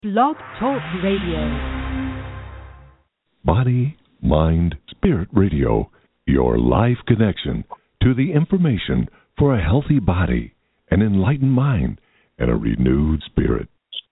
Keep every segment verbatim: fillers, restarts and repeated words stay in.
Blog Talk Radio. Body, Mind, Spirit Radio, your live connection to the information for a healthy body, an enlightened mind, and a renewed spirit.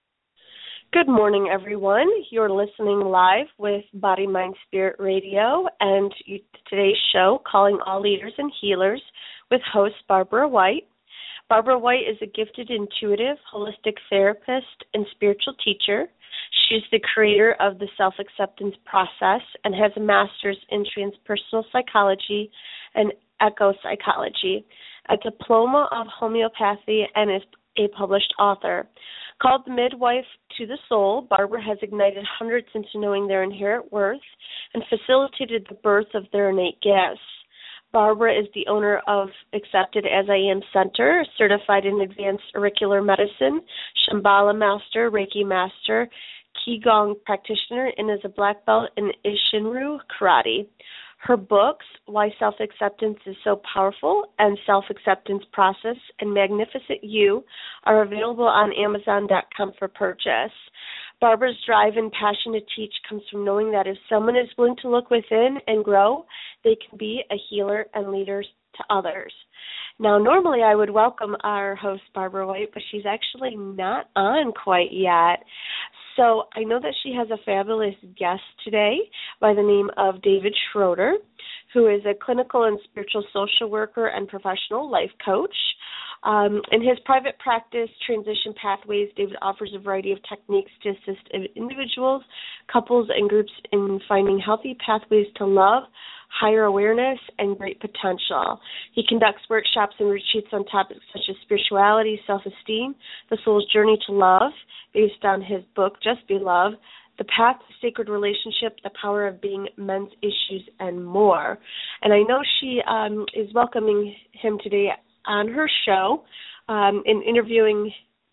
Good morning, everyone. You're listening live with Body, Mind, Spirit Radio and today's show, Calling All Leaders and Healers, with host Barbara White. Barbara White is a gifted, intuitive, holistic therapist and spiritual teacher. She's the creator of the self-acceptance process and has a master's in transpersonal psychology and eco-psychology, a diploma of homeopathy, and is a published author. Called the Midwife to the Soul, Barbara has ignited hundreds into knowing their inherent worth and facilitated the birth of their innate gifts. Barbara is the owner of Accepted As I Am Center, certified in advanced auricular medicine, Shambhala master, Reiki master, Qigong practitioner, and is a black belt in Ishinryu karate. Her books, Why Self-Acceptance is So Powerful, and Self-Acceptance Process, and Magnificent You, are available on Amazon dot com for purchase. Barbara's drive and passion to teach comes from knowing that if someone is willing to look within and grow, they can be a healer and leader to others. Now, normally I would welcome our host, Barbara White, but she's actually not on quite yet. So I know that she has a fabulous guest today by the name of David Schroeder, who is a clinical and spiritual social worker and professional life coach. Um, in his private practice, Transition Pathways, David offers a variety of techniques to assist individuals, couples, and groups in finding healthy pathways to love, higher awareness, and great potential. He conducts workshops and retreats on topics such as spirituality, self-esteem, the soul's journey to love, based on his book, Just Be Love, The Path to Sacred Relationship, The Power of Being, Men's Issues, and more. And I know she um, is welcoming him today on her show um, in interviewing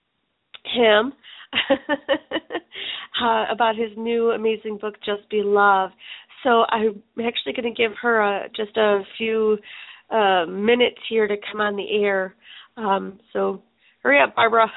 him uh, about his new amazing book, Just Be Love. So I'm actually going to give her a, just a few uh, minutes here to come on the air. Um, so hurry up, Barbara.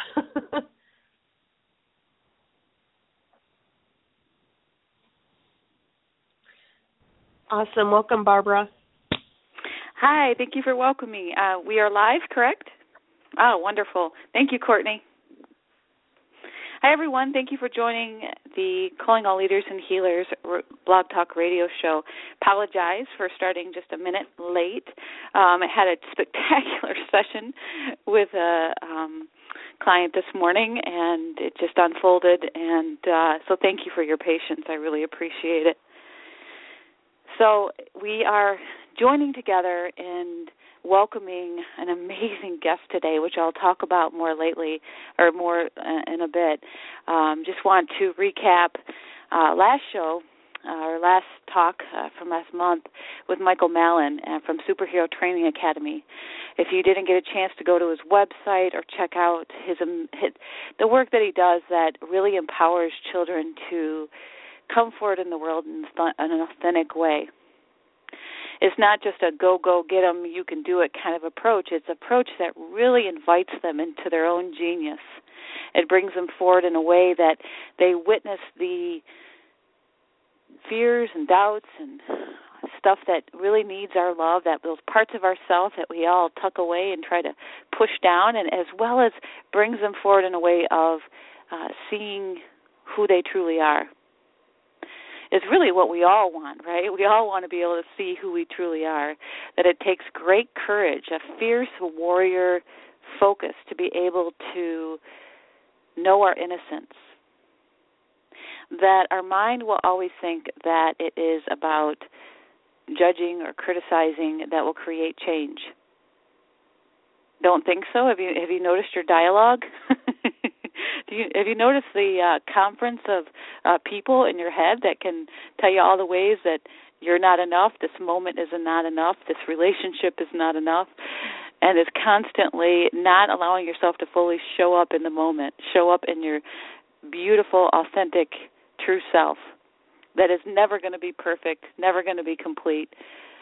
Awesome. Welcome, Barbara. Hi. Thank you for welcoming me. Uh, we are live, correct? Oh, wonderful. Thank you, Courtney. Hi, everyone. Thank you for joining the Calling All Leaders and Healers Blog Talk radio show. Apologize for starting just a minute late. Um, I had a spectacular session with a um, client this morning, and it just unfolded. And uh, so thank you for your patience. I really appreciate it. So we are joining together and welcoming an amazing guest today, which I'll talk about more lately or more uh, in a bit. Um, just want to recap uh, last show, uh, our last talk uh, from last month with Michael Mallon uh, from Superhero Training Academy. If you didn't get a chance to go to his website or check out his, um, his the work that he does that really empowers children to come forward in the world in an authentic way. It's not just a go, go, get them, you can do it kind of approach. It's an approach that really invites them into their own genius. It brings them forward in a way that they witness the fears and doubts and stuff that really needs our love, that those parts of ourselves that we all tuck away and try to push down, and as well as brings them forward in a way of uh, seeing who they truly are. Is really what we all want, right? We all want to be able to see who we truly are, that it takes great courage, a fierce warrior focus to be able to know our innocence, that our mind will always think that it is about judging or criticizing that will create change. Don't think so? Have you have you noticed your dialogue? Do you, have you noticed the uh, conference of uh, people in your head that can tell you all the ways that you're not enough, this moment is not enough, this relationship is not enough, and is constantly not allowing yourself to fully show up in the moment, show up in your beautiful, authentic, true self that is never going to be perfect, never going to be complete.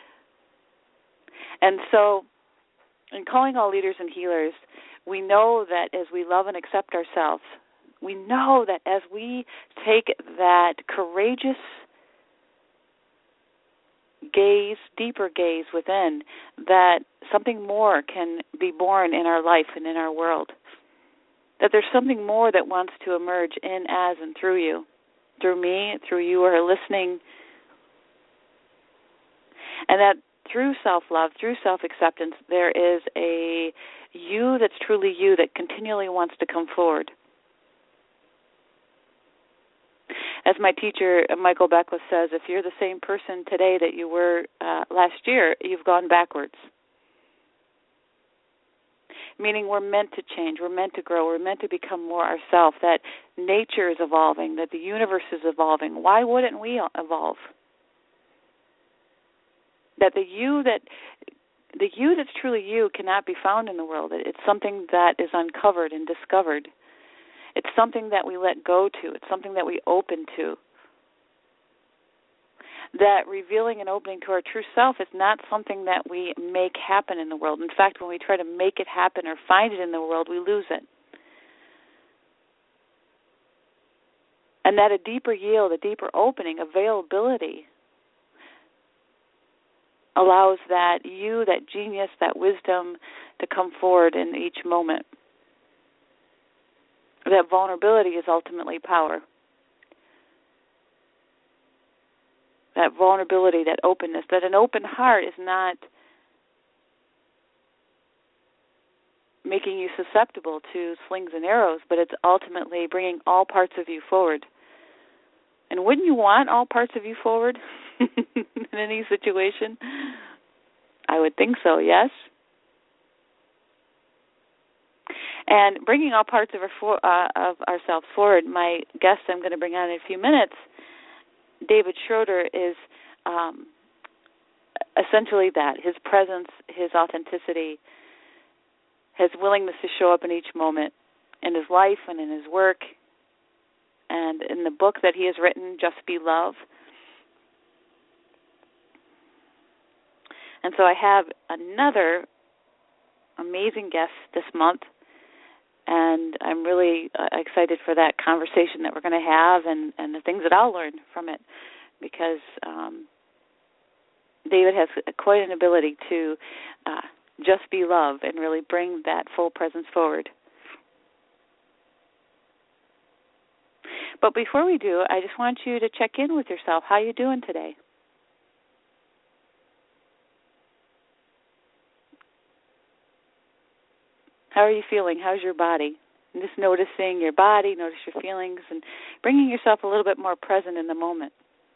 And so in Calling All Leaders and Healers, we know that as we love and accept ourselves, We know that as we take that courageous gaze, deeper gaze within, that something more can be born in our life and in our world. That there's something more that wants to emerge in, as, and through you. Through me, through you who are listening. And that through self-love, through self-acceptance, there is a you that's truly you that continually wants to come forward. As my teacher, Michael Beckwith, says, if you're the same person today that you were uh, last year, you've gone backwards. Meaning we're meant to change, we're meant to grow, we're meant to become more ourselves, that nature is evolving, that the universe is evolving. Why wouldn't we evolve? That the you that the you that's truly you cannot be found in the world. It's something that is uncovered and discovered. It's something that we let go to. It's something that we open to. That revealing and opening to our true self is not something that we make happen in the world. In fact, when we try to make it happen or find it in the world, we lose it. And that a deeper yield, a deeper opening, availability, allows that you, that genius, that wisdom to come forward in each moment. That vulnerability is ultimately power. That vulnerability, that openness, that an open heart is not making you susceptible to slings and arrows, but it's ultimately bringing all parts of you forward. And wouldn't you want all parts of you forward in any situation? I would think so, yes? And bringing all parts of, our for, uh, of ourselves forward, my guest I'm going to bring on in a few minutes, David Schroeder, is um, essentially that, his presence, his authenticity, his willingness to show up in each moment in his life and in his work, and in the book that he has written, Just Be Love. And so I have another amazing guest this month, and I'm really uh, excited for that conversation that we're going to have and, and the things that I'll learn from it, because um, David has quite an ability to uh, just be love and really bring that full presence forward. But before we do, I just want you to check in with yourself. How are you doing today? How are you feeling? How's your body? And just noticing your body, notice your feelings, and bringing yourself a little bit more present in the moment.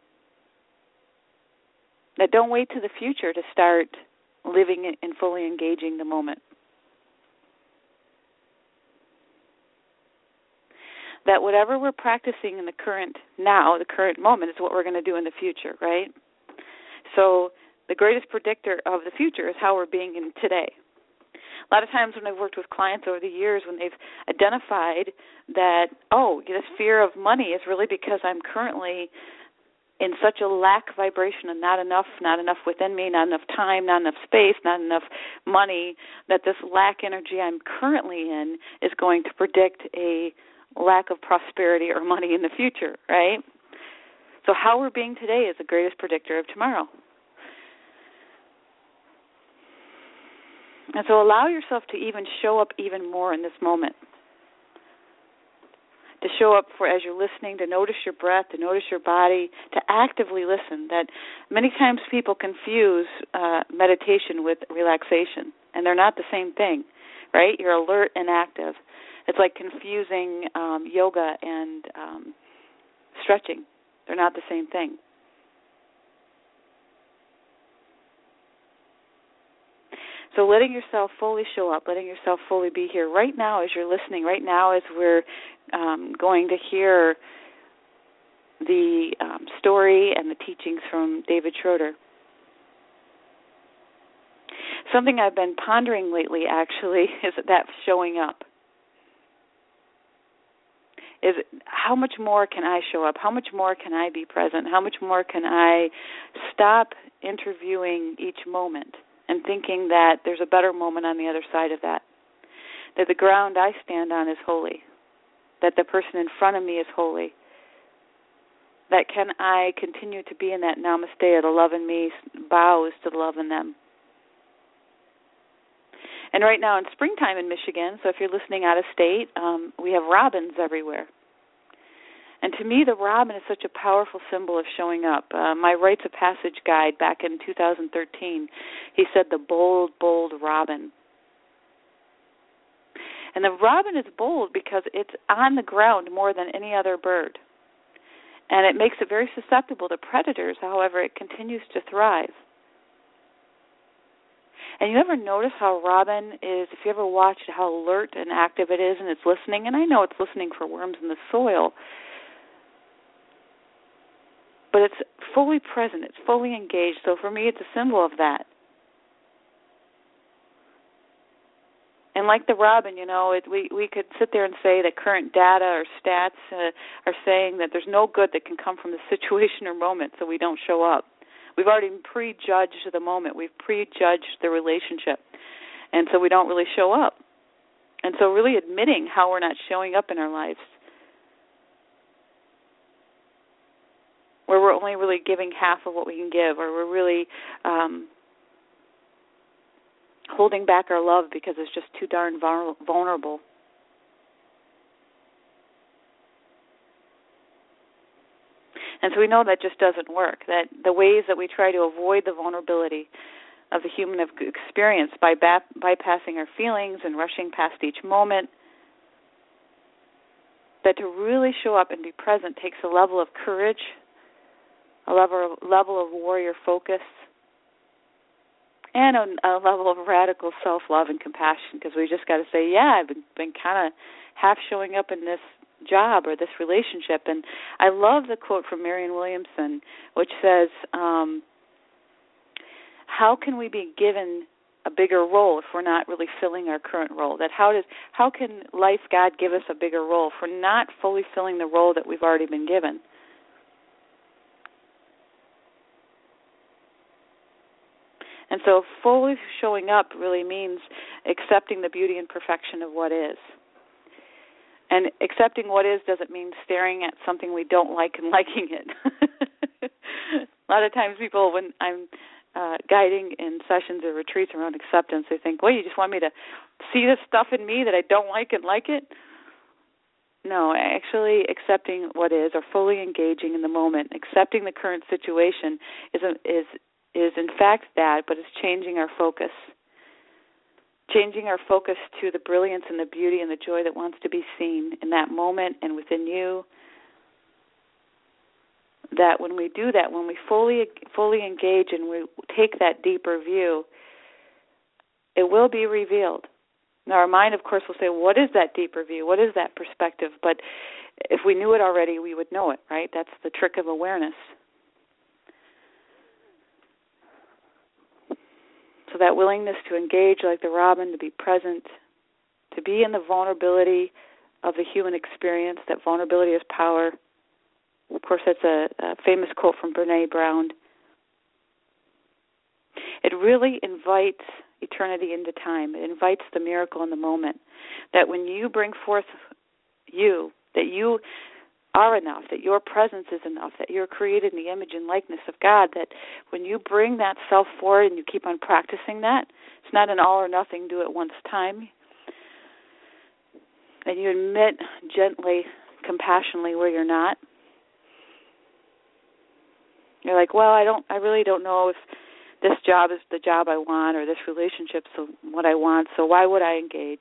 Now, don't wait to the future to start living and fully engaging the moment. That whatever we're practicing in the current now, the current moment, is what we're going to do in the future, right? So the greatest predictor of the future is how we're being in today. A lot of times when I've worked with clients over the years, when they've identified that, oh, this fear of money is really because I'm currently in such a lack vibration and not enough, not enough within me, not enough time, not enough space, not enough money, that this lack energy I'm currently in is going to predict a lack of prosperity or money in the future, right? So how we're being today is the greatest predictor of tomorrow. And so allow yourself to even show up even more in this moment. To show up for as you're listening, to notice your breath, to notice your body, to actively listen. That many times people confuse uh, meditation with relaxation, and they're not the same thing, right? You're alert and active. It's like confusing um, yoga and um, stretching. They're not the same thing. So letting yourself fully show up, letting yourself fully be here right now as you're listening, right now as we're um, going to hear the um, story and the teachings from David Schroeder. Something I've been pondering lately, actually, is that showing up. Is how much more can I show up? How much more can I be present? How much more can I stop interviewing each moment and thinking that there's a better moment on the other side of that? That the ground I stand on is holy. that the person in front of me is holy, that can I continue to be in that namaste, the love in me bows to the love in them. And right now in springtime in Michigan, so if you're listening out of state, um, we have robins everywhere. And to me, the robin is such a powerful symbol of showing up. Uh, my Rites of Passage guide back in two thousand thirteen, he said the bold, bold robin. And the robin is bold because it's on the ground more than any other bird. And it makes it very susceptible to predators. However, it continues to thrive. And you ever notice how robin is, if you ever watched how alert and active it is and it's listening, and I know it's listening for worms in the soil, but it's fully present, it's fully engaged. So for me, it's a symbol of that. And like the robin, you know, it, we, we could sit there and say that current data or stats uh, are saying that there's no good that can come from the situation or moment, so we don't show up. We've already prejudged the moment. We've prejudged the relationship. And so we don't really show up. And so really admitting how we're not showing up in our lives, where we're only really giving half of what we can give, or we're really um, holding back our love because it's just too darn vulnerable. And so we know that just doesn't work, that the ways that we try to avoid the vulnerability of the human experience by ba- bypassing our feelings and rushing past each moment, that to really show up and be present takes a level of courage, a level of, level of warrior focus, and a, a level of radical self-love and compassion, because we just got to say, yeah, I've been, been kind of half showing up in this job or this relationship. And I love the quote from Marianne Williamson, which says, um, how can we be given a bigger role if we're not really filling our current role? That how does how can life, God, give us a bigger role if we're not fully filling the role that we've already been given? And so fully showing up really means accepting the beauty and perfection of what is. And accepting what is doesn't mean staring at something we don't like and liking it. A lot of times people, when I'm uh, guiding in sessions or retreats around acceptance, they think, well, you just want me to see this stuff in me that I don't like and like it? No, actually accepting what is, or fully engaging in the moment, accepting the current situation is a, is is in fact that, but it's changing our focus. Changing our focus to the brilliance and the beauty and the joy that wants to be seen in that moment and within you. That when we do that, when we fully fully engage and we take that deeper view, it will be revealed. Now, our mind, of course, will say, what is that deeper view? What is that perspective? But if we knew it already, we would know it, right? That's the trick of awareness. So that willingness to engage like the robin, to be present, to be in the vulnerability of the human experience, that vulnerability is power. Of course, that's a, a famous quote from Brene Brown. It really invites eternity into time. It invites the miracle in the moment. That when you bring forth you, that you are enough, that your presence is enough, that you're created in the image and likeness of God, that when you bring that self forward and you keep on practicing that, it's not an all or nothing, do it once time, and you admit gently, compassionately where you're not. You're like, well, I don't, I really don't know if this job is the job I want, or this relationship is what I want, so why would I engage?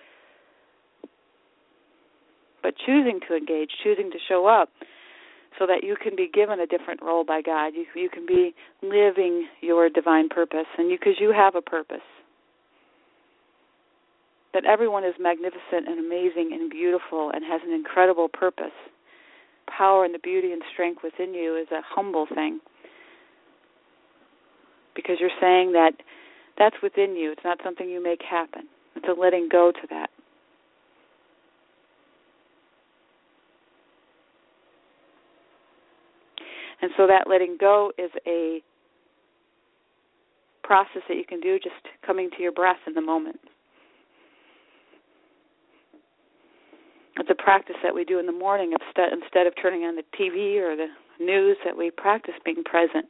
But choosing to engage, choosing to show up so that you can be given a different role by God. You, you can be living your divine purpose, and because you, you have a purpose. That everyone is magnificent and amazing and beautiful and has an incredible purpose. Power and the beauty and strength within you is a humble thing, because you're saying that that's within you. It's not something you make happen. It's a letting go to that. And so that letting go is a process that you can do just coming to your breath in the moment. It's a practice that we do in the morning instead, instead of turning on the T V or the news, that we practice being present.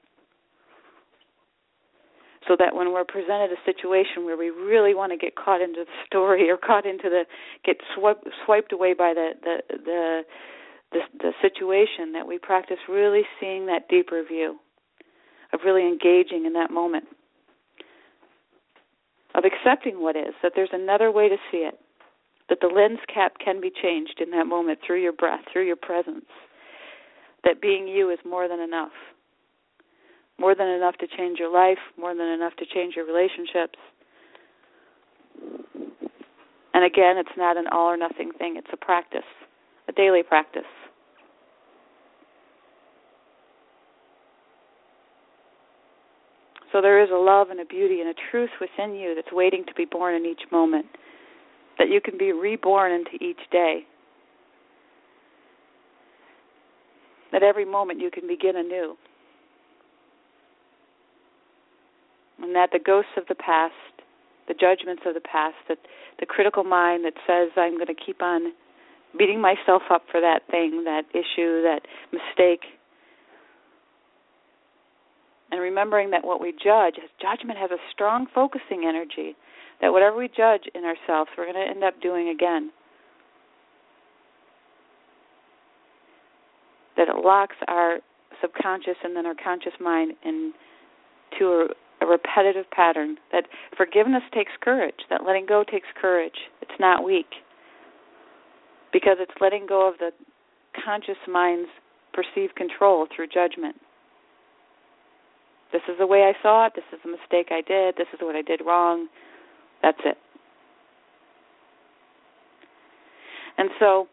So that when we're presented a situation where we really want to get caught into the story or caught into the, get swiped, swiped away by the, the, the, the, the situation, that we practice really seeing that deeper view, of really engaging in that moment, of accepting what is, that there's another way to see it, that the lens cap can be changed in that moment through your breath, through your presence, that being you is more than enough. More than enough to change your life, more than enough to change your relationships. And again, it's not an all or nothing thing. It's a practice, a daily practice. So there is a love and a beauty and a truth within you that's waiting to be born in each moment, that you can be reborn into each day. That every moment you can begin anew. And that the ghosts of the past, the judgments of the past, that the critical mind that says I'm going to keep on beating myself up for that thing, that issue, that mistake, and remembering that what we judge, judgment has a strong focusing energy, that whatever we judge in ourselves, we're going to end up doing again. That it locks our subconscious and then our conscious mind into a a repetitive pattern, that forgiveness takes courage, that letting go takes courage. It's not weak, because it's letting go of the conscious mind's perceived control through judgment. This is the way I saw it, this is the mistake I did, this is what I did wrong, that's it. And so,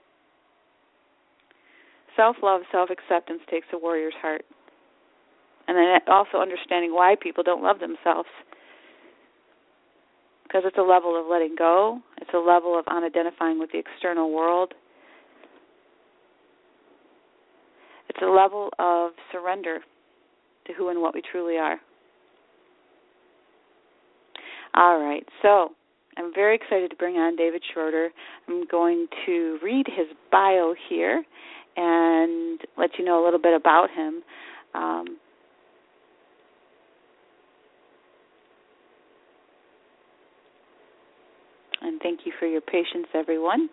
self-love, self-acceptance takes a warrior's heart. And then also understanding why people don't love themselves. Because it's a level of letting go. It's a level of unidentifying with the external world. It's a level of surrender to who and what we truly are. All right, so I'm very excited to bring on David Schroeder. I'm going to read his bio here and let you know a little bit about him. Um, And thank you for your patience, everyone.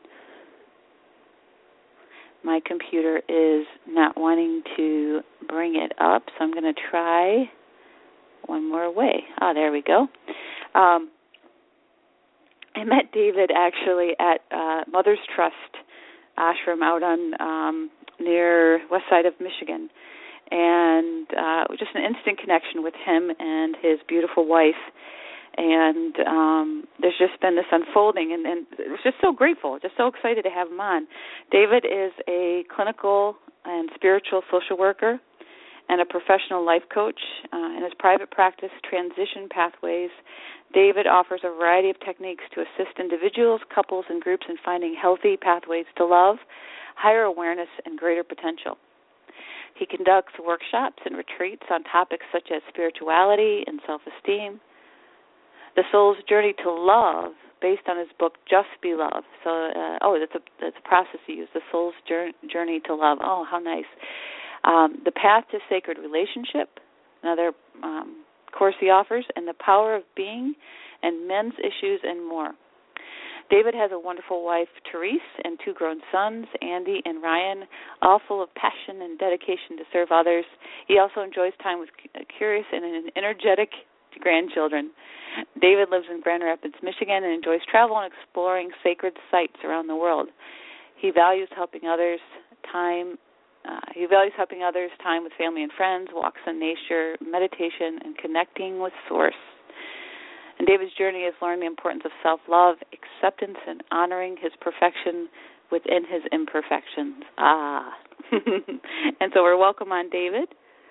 My computer is not wanting to bring it up, so I'm going to try one more way. Ah, there we go. Um, I met David actually at uh, Mother's Trust ashram out on um, near west side of Michigan, and uh, just an instant connection with him and his beautiful wife. And um, there's just been this unfolding, and, and I was just so grateful, just so excited to have him on. David is a clinical and spiritual social worker and a professional life coach. Uh, in his private practice, Transition Pathways, David offers a variety of techniques to assist individuals, couples, and groups in finding healthy pathways to love, higher awareness, and greater potential. He conducts workshops and retreats on topics such as spirituality and self-esteem, the soul's journey to love, based on his book Just Be Love. So, uh, oh, that's a that's a process he used. The soul's journey to love. Oh, how nice. Um, the path to sacred relationship, another um, course he offers, and the power of being, and men's issues, and more. David has a wonderful wife, Therese, and two grown sons, Andy and Ryan, all full of passion and dedication to serve others. He also enjoys time with curious and energetic grandchildren. David lives in Grand Rapids, Michigan, and enjoys travel and exploring sacred sites around the world. He values helping others, time. Uh, he values helping others, time with family and friends, walks in nature, meditation, and connecting with Source. And David's journey is learning the importance of self-love, acceptance, and honoring his perfection within his imperfections. Ah. And so we're welcome on David.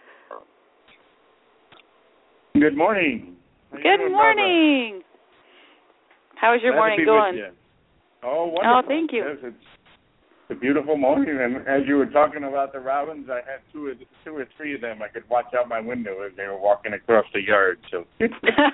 Good morning. How Good doing, morning. Barbara? How is your Glad morning to be going? with you. Oh, wonderful. Oh, thank you. Yes, it's a beautiful morning, and as you were talking about the robins, I had two or, two or three of them. I could watch out my window as they were walking across the yard. So,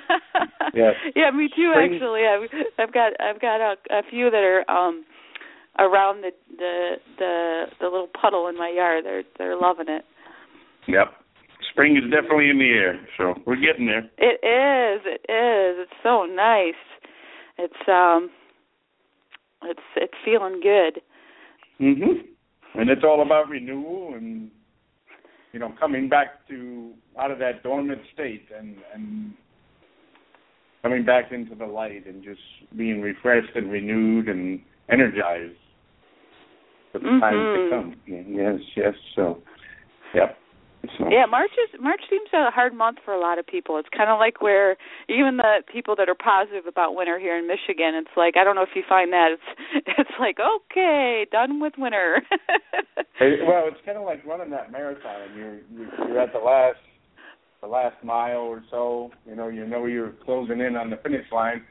yes. Yeah, me too. Spring. Actually, I've, I've got I've got a, a few that are um, around the, the the the little puddle in my yard. They're they're loving it. Yep. Spring is definitely in the air, so we're getting there. It is. It is. It's so nice. It's um. It's it's feeling good. Mhm. And it's all about renewal and, you know, coming back to out of that dormant state and and coming back into the light and just being refreshed and renewed and energized for the mm-hmm. time to come. Yes, yes. So, yep. So. Yeah, March is March seems a hard month for a lot of people. It's kind of like where even the people that are positive about winter here in Michigan, it's like, I don't know if you find that it's it's like, okay, done with winter. Hey, well, it's kind of like running that marathon. You're you're at the last the last mile or so. You know, you know you're closing in on the finish line,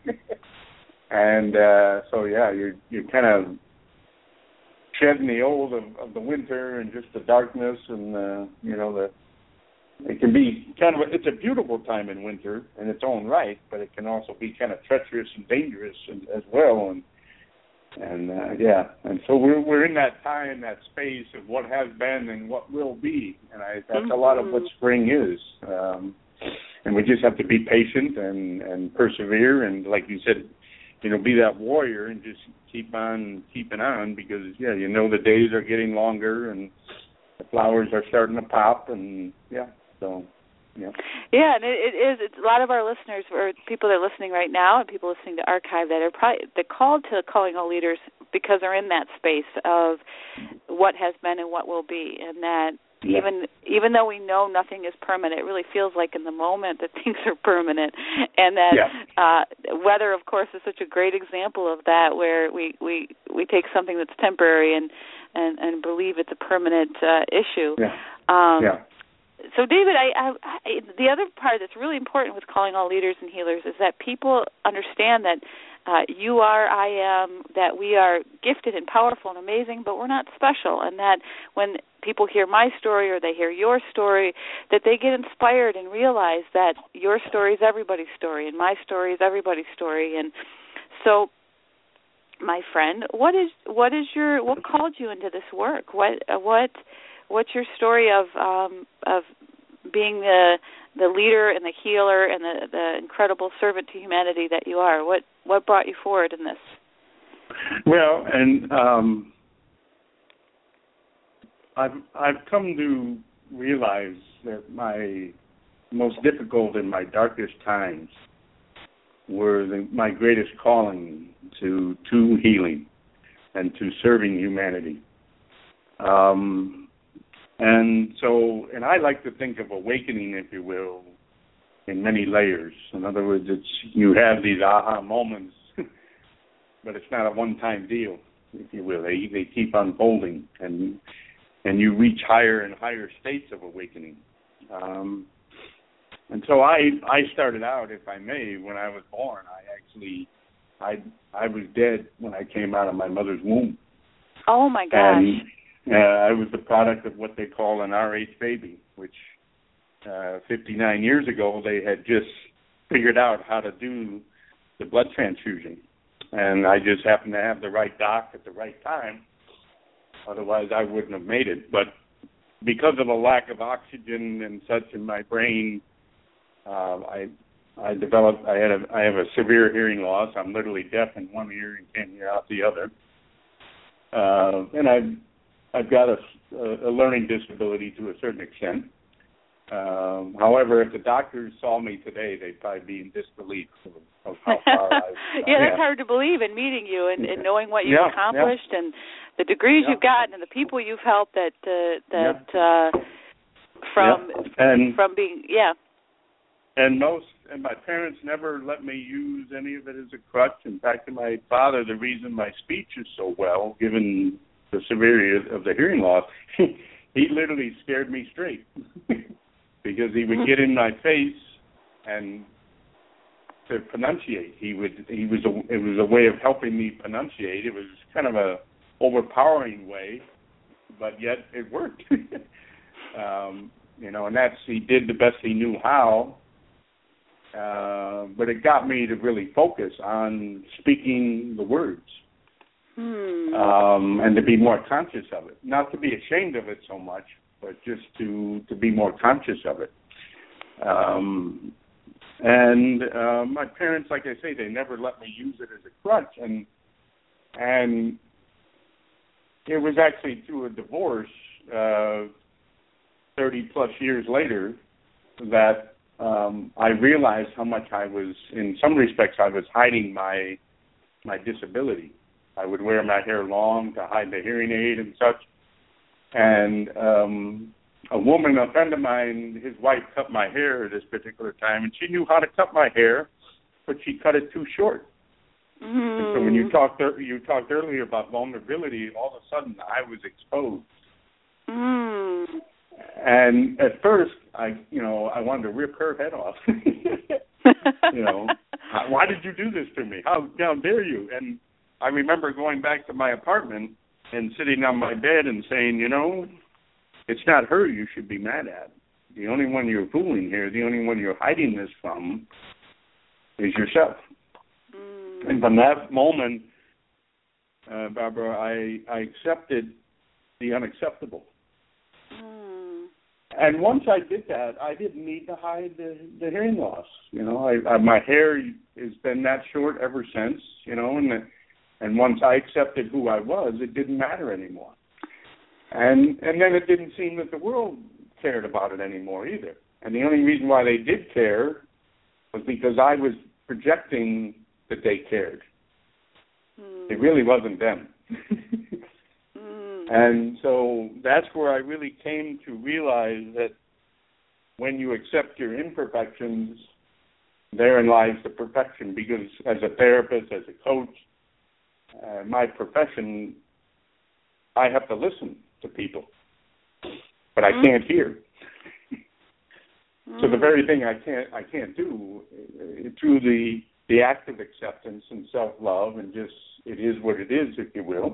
and uh, so yeah, you're you're kind of shedding the old of, of the winter and just the darkness and uh, you know the it can be kind of a, it's a beautiful time in winter in its own right, but it can also be kind of treacherous and dangerous and, as well and and uh, yeah and so we're we're in that time, that space of what has been and what will be, and I, that's mm-hmm. a lot of what spring is, um, and we just have to be patient and and persevere and, like you said, you know, be that warrior and just keep on keeping on because, yeah, you know, the days are getting longer and the flowers are starting to pop and, yeah, so, yeah. Yeah, and it, it is. It's a lot of our listeners or people that are listening right now and people listening to archive that are probably they're called to Calling All Leaders because they're in that space of what has been and what will be, and that Yeah. Even even though we know nothing is permanent, it really feels like in the moment that things are permanent, and that yeah. uh, weather, of course, is such a great example of that, where we, we, we take something that's temporary and and, and believe it's a permanent uh, issue. Yeah. Um, yeah. So, David, I, I, I, the other part that's really important with Calling All Leaders and Healers is that people understand that uh, you are, I am, that we are gifted and powerful and amazing, but we're not special, and that when people hear my story or they hear your story, that they get inspired and realize that your story is everybody's story and my story is everybody's story. And so, my friend, what is what is your what called you into this work? What uh, what what's your story of um, of being the the leader and the healer and the, the incredible servant to humanity that you are? What what brought you forward in this? Well, and um, I've I've come to realize that my most difficult and my darkest times were the, my greatest calling to to healing and to serving humanity. Um, and so, and I like to think of awakening, if you will, in many layers. In other words, it's you have these aha moments, but it's not a one-time deal, if you will. They they keep unfolding, and and you reach higher and higher states of awakening. Um, and so I I started out, if I may, when I was born. I actually I I was dead when I came out of my mother's womb. Oh my gosh! And, uh, I was the product of what they call an R H baby, which uh, fifty-nine years ago they had just figured out how to do the blood transfusion, and I just happened to have the right doc at the right time. Otherwise, I wouldn't have made it. But because of a lack of oxygen and such in my brain, uh, I I developed. I had a I have a severe hearing loss. I'm literally deaf in one ear and can't hear out the other. Uh, and I've I've got a, a learning disability to a certain extent. Um, however, if the doctors saw me today, they'd probably be in disbelief of, of how far I've... Uh, yeah, that's yeah. hard to believe in meeting you and, and knowing what you've yeah, accomplished yeah. and the degrees yeah. you've gotten and the people you've helped that uh, that yeah. uh, from yeah. and, from being yeah. And most and my parents never let me use any of it as a crutch. In fact, my father, the reason my speech is so well, given the severity of the hearing loss, he literally scared me straight. Because he would get in my face and to pronunciate. He would. He was. A, it was a way of helping me pronunciate. It was kind of a overpowering way, but yet it worked. um, you know, and that's he did the best he knew how. Uh, but it got me to really focus on speaking the words Hmm. um, and to be more conscious of it. Not to be ashamed of it so much, but just to, to be more conscious of it. Um, and uh, my parents, like I say, they never let me use it as a crutch. And and it was actually through a divorce uh, thirty plus years later that um, I realized how much I was, in some respects, I was hiding my my disability. I would wear my hair long to hide the hearing aid and such. And um, a woman, a friend of mine, his wife cut my hair at this particular time, and she knew how to cut my hair, but she cut it too short. Mm-hmm. And so when you talked you talked earlier about vulnerability, all of a sudden I was exposed. Mm. And at first, I you know I wanted to rip her head off. you know, why did you do this to me? How how dare you? And I remember going back to my apartment and sitting on my bed and saying, you know, it's not her you should be mad at. The only one you're fooling here, the only one you're hiding this from, is yourself. Mm. And from that moment, uh, Barbara, I, I accepted the unacceptable. Mm. And once I did that, I didn't need to hide the, the hearing loss. You know, I, I, my hair has been that short ever since, you know, and the, and once I accepted who I was, it didn't matter anymore. And and then it didn't seem that the world cared about it anymore either. And the only reason why they did care was because I was projecting that they cared. Mm. It really wasn't them. mm. And so that's where I really came to realize that when you accept your imperfections, therein lies the perfection. Because as a therapist, as a coach, uh, my profession, I have to listen to people, but I can't hear. So the very thing I can't I can't do uh, through the the act of acceptance and self-love and just it is what it is, if you will,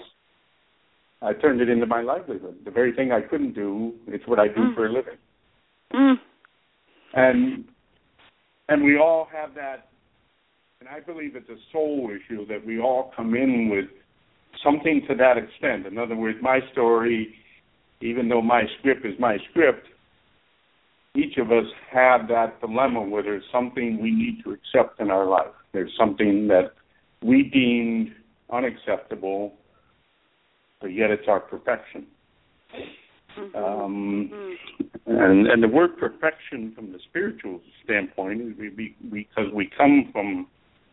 I turned it into my livelihood. The very thing I couldn't do, it's what I do mm. for a living. Mm. And and we all have that, and I believe it's a soul issue that we all come in with something to that extent. In other words, my story, even though my script is my script, each of us have that dilemma where there's something we need to accept in our life. There's something that we deemed unacceptable, but yet it's our perfection. Mm-hmm. Um, mm-hmm. and, and the word perfection from the spiritual standpoint is we, we, because we come from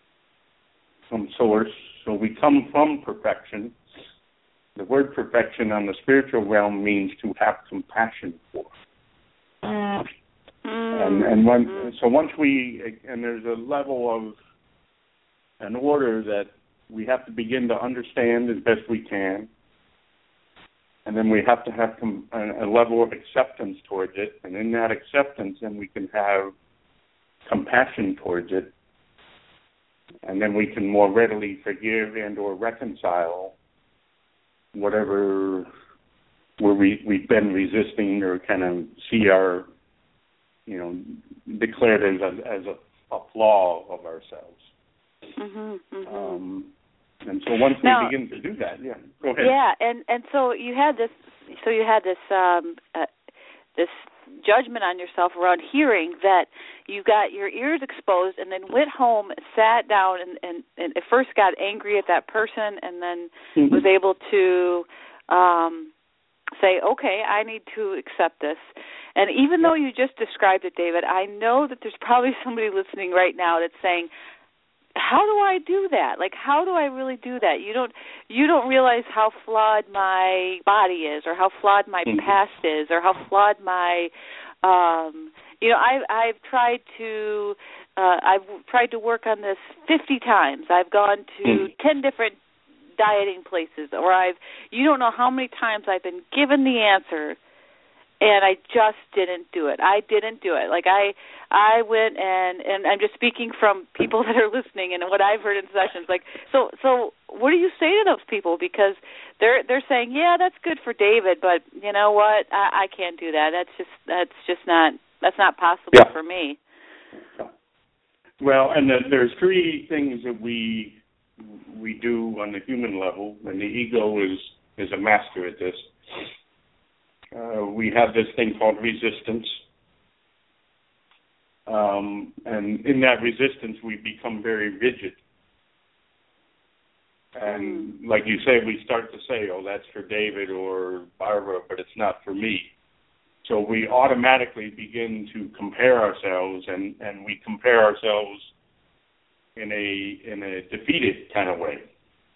from source, so we come from perfection. The word perfection on the spiritual realm means to have compassion for. Mm. And and when, so once we, and there's a level of an order that we have to begin to understand as best we can, and then we have to have com, a, a level of acceptance towards it, and in that acceptance, then we can have compassion towards it, and then we can more readily forgive and or reconcile whatever we're re, we've been resisting or kind of see our, you know, declared as a, as a, a flaw of ourselves. Mm-hmm, mm-hmm. Um, and so once now, we begin to do that, yeah, go ahead. Yeah, and, and so you had this, so you had this um, uh, this judgment on yourself around hearing that you got your ears exposed and then went home, sat down, and, and, and at first got angry at that person, and then mm-hmm. was able to um, say, okay, I need to accept this. And even though you just described it, David, I know that there's probably somebody listening right now that's saying, how do I do that? Like, how do I really do that? You don't you don't realize how flawed my body is, or how flawed my mm-hmm. past is, or how flawed my, um, you know, I've I've tried to uh, I've tried to work on this fifty times. I've gone to mm-hmm. ten different dieting places, or I've you don't know how many times I've been given the answer, and I just didn't do it. I didn't do it. Like I, I went and, and I'm just speaking from people that are listening and what I've heard in sessions. Like, so, so what do you say to those people? Because they're they're saying, yeah, that's good for David, but you know what? I, I can't do that. That's just that's just not that's not possible yeah. for me. Well, and the, there's three things that we we do on the human level, and the ego is, is a master at this. Uh, we have this thing called resistance. Um, and in that resistance, we become very rigid. And like you say, we start to say, oh, that's for David or Barbara, but it's not for me. So we automatically begin to compare ourselves, and, and we compare ourselves in a in a defeated kind of way.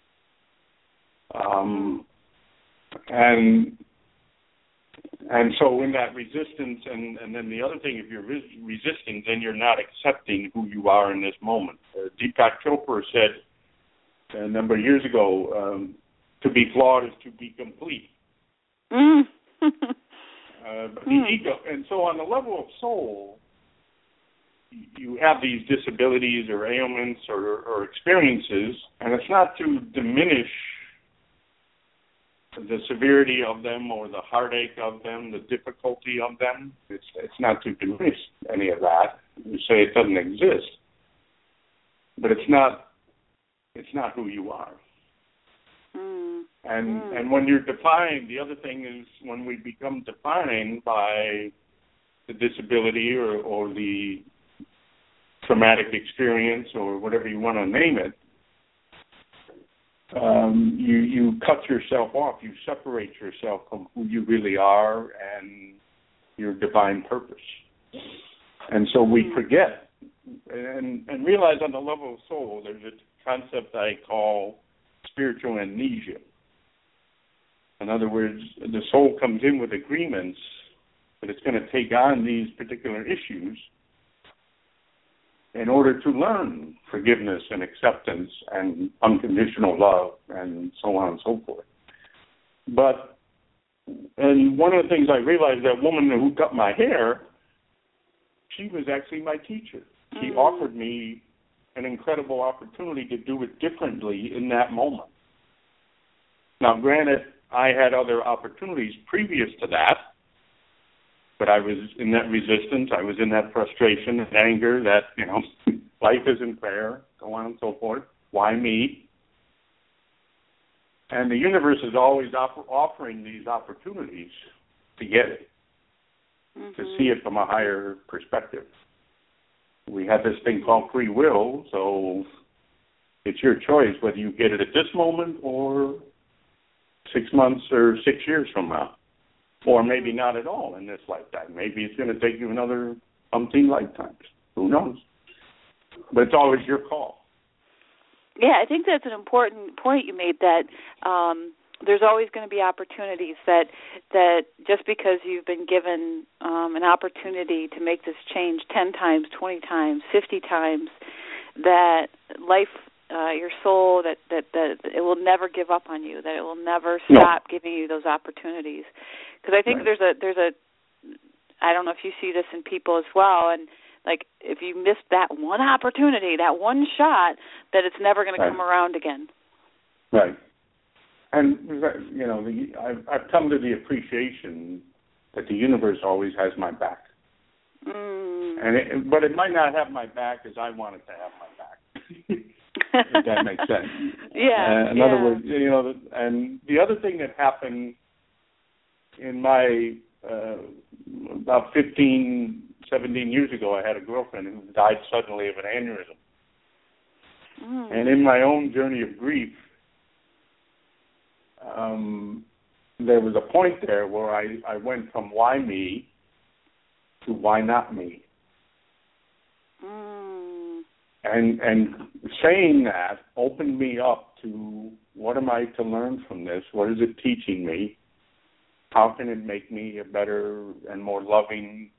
Um, and and so in that resistance, and, and then the other thing, if you're res- resisting, then you're not accepting who you are in this moment. Uh, Deepak Chopra said a number of years ago, um, to be flawed is to be complete. Mm. uh, but the mm. ego, and so on the level of soul, you have these disabilities or ailments or, or experiences, and it's not to diminish the severity of them or the heartache of them, the difficulty of them. It's it's not to diminish any of that. You say it doesn't exist, but it's not it's not who you are. Mm. And mm. and when you're defined, the other thing is when we become defined by the disability or, or the traumatic experience or whatever you want to name it, um, you, you cut yourself off. You separate yourself from who you really are and your divine purpose. And so we forget and, and realize on the level of soul, there's a concept I call spiritual amnesia. In other words, the soul comes in with agreements that it's going to take on these particular issues in order to learn forgiveness and acceptance and unconditional love and so on and so forth. But, and one of the things I realized, that woman who cut my hair, she was actually my teacher. She mm-hmm. offered me an incredible opportunity to do it differently in that moment. Now, granted, I had other opportunities previous to that, but I was in that resistance, I was in that frustration and anger that, you know, life isn't fair, so on and so forth. Why me? And the universe is always op- offering these opportunities to get it, mm-hmm. to see it from a higher perspective. We have this thing called free will, so it's your choice whether you get it at this moment or six months or six years from now. Or maybe not at all in this lifetime. Maybe it's going to take you another umpteen lifetimes. Who knows? But it's always your call. Yeah, I think that's an important point you made, that um, there's always going to be opportunities, that that just because you've been given um, an opportunity to make this change ten times, twenty times, fifty times, that life, uh, your soul, that, that, that it will never give up on you, that it will never stop no. giving you those opportunities. Because I think right. there's a, there's a, I don't know if you see this in people as well, and like if you miss that one opportunity, that one shot, that it's never going right. to come around again. Right. And, you know, the, I've, I've come to the appreciation that the universe always has my back. Mm. And it, but it might not have my back as I want it to have my back. If that makes sense. Yeah. Uh, in yeah. other words, you know, and the other thing that happened in my, uh, about fifteen, seventeen years ago, I had a girlfriend who died suddenly of an aneurysm. Mm. And in my own journey of grief, um, there was a point there where I, I went from why me to why not me. Mm. And and saying that opened me up to what am I to learn from this? What is it teaching me? How can it make me a better and more loving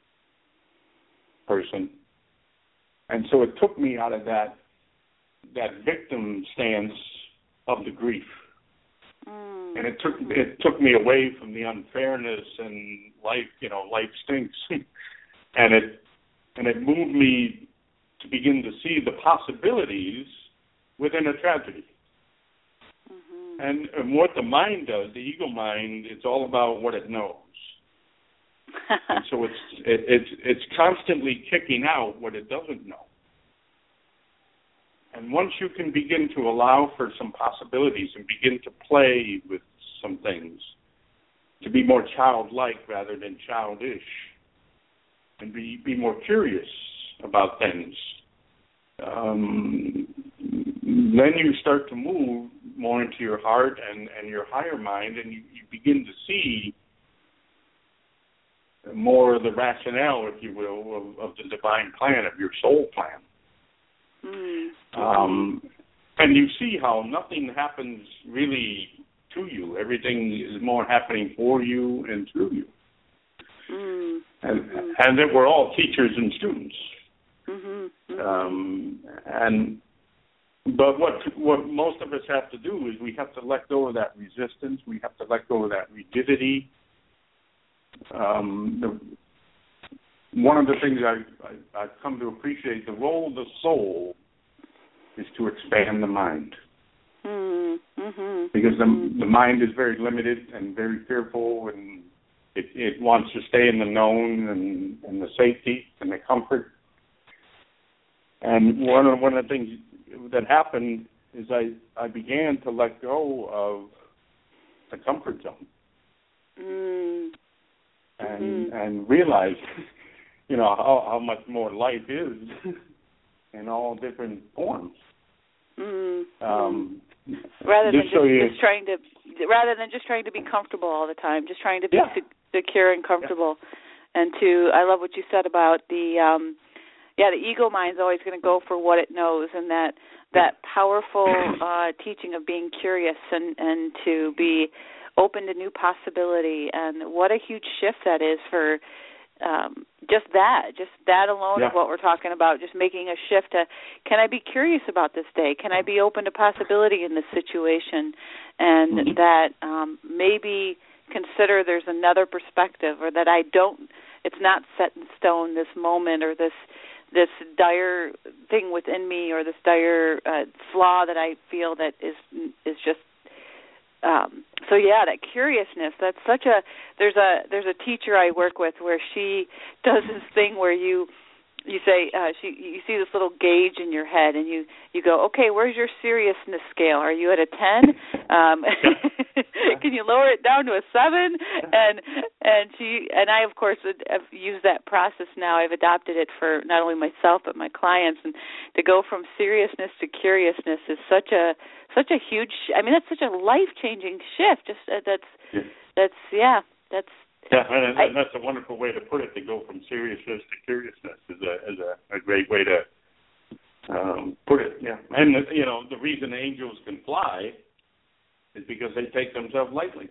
person? And so it took me out of that that victim stance of the grief. Mm. And it took it took me away from the unfairness and life, you know, life stinks. and it and it moved me to begin to see the possibilities within a tragedy. Mm-hmm. And, and what the mind does, the ego mind, it's all about what it knows. And so it's it, it's it's constantly kicking out what it doesn't know. and once you can begin to allow for some possibilities and begin to play with some things, to be more childlike rather than childish, and be, be more curious about things, um, then you start to move more into your heart and, and your higher mind, and you, you begin to see more of the rationale, if you will, of, of the divine plan, of your soul plan. Mm-hmm. Um, and you see how nothing happens really to you. Everything is more happening for you and through you. Mm-hmm. And, and that we're all teachers and students. Mm-hmm. Um, and but what what most of us have to do is we have to let go of that resistance. We have to let go of that rigidity. Um, the, one of the things I, I, I've come to appreciate, the role of the soul is to expand the mind. Mm-hmm. Because the, the mind is very limited and very fearful, and it, it wants to stay in the known and, and the safety and the comfort. And one of, one of the things that happened is I, I began to let go of the comfort zone. Mm. And mm-hmm. and realize, you know, how, how much more life is in all different forms. Mm-hmm. Um, rather than just, so you, just trying to, rather than just trying to be comfortable all the time, just trying to be yeah. secure and comfortable. Yeah. And to, I love what you said about the, um, yeah, the ego mind's always going to go for what it knows, and that that powerful uh, teaching of being curious and and to be open to new possibility, and what a huge shift that is for um, just that, just that alone yeah. of what we're talking about, just making a shift to, can I be curious about this day? Can I be open to possibility in this situation? And mm-hmm. that um, maybe consider there's another perspective, or that I don't, it's not set in stone, this moment, or this this dire thing within me, or this dire uh, flaw that I feel that is is just Um, so yeah, that curiousness, that's such a, there's a, there's a teacher I work with where she does this thing where you, you say, uh, she, you see this little gauge in your head, and you, you go, okay, where's your seriousness scale? Are you at a ten? Um, can you lower it down to a seven? And, and she, and I, of course, have used that process now. I've adopted it for not only myself, but my clients. And to go from seriousness to curiousness is such a, such a huge, I mean, that's such a life-changing shift. Just uh, that's, yeah. that's, yeah, that's, Yeah, and, and that's a wonderful way to put it. To go from seriousness to curiousness is a is a, a great way to um, put it. Yeah, and you know the reason angels can fly is because they take themselves lightly.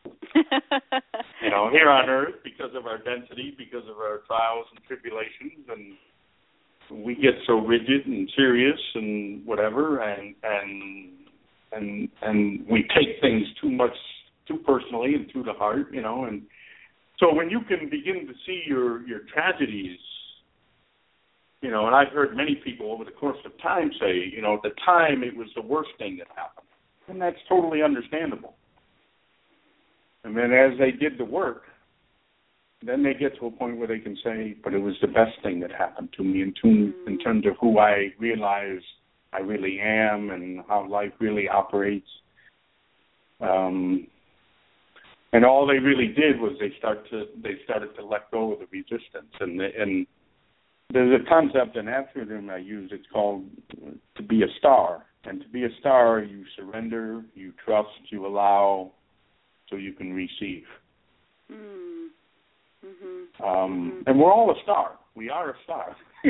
you know, here on Earth, because of our density, because of our trials and tribulations, and we get so rigid and serious and whatever, and and and and we take things too much too personally and to the heart. You know, and so when you can begin to see your, your tragedies, you know, and I've heard many people over the course of time say, you know, at the time it was the worst thing that happened. And that's totally understandable. And then as they did the work, then they get to a point where they can say, but it was the best thing that happened to me in, tune, in terms of who I realize I really am and how life really operates. Um And all they really did was they start to they started to let go of the resistance, and the, and there's a concept in acronym I use. It's called to be a star, and to be a star, you surrender, you trust, you allow, so you can receive. Mm-hmm. Um, mm-hmm. And we're all a star. We are a star.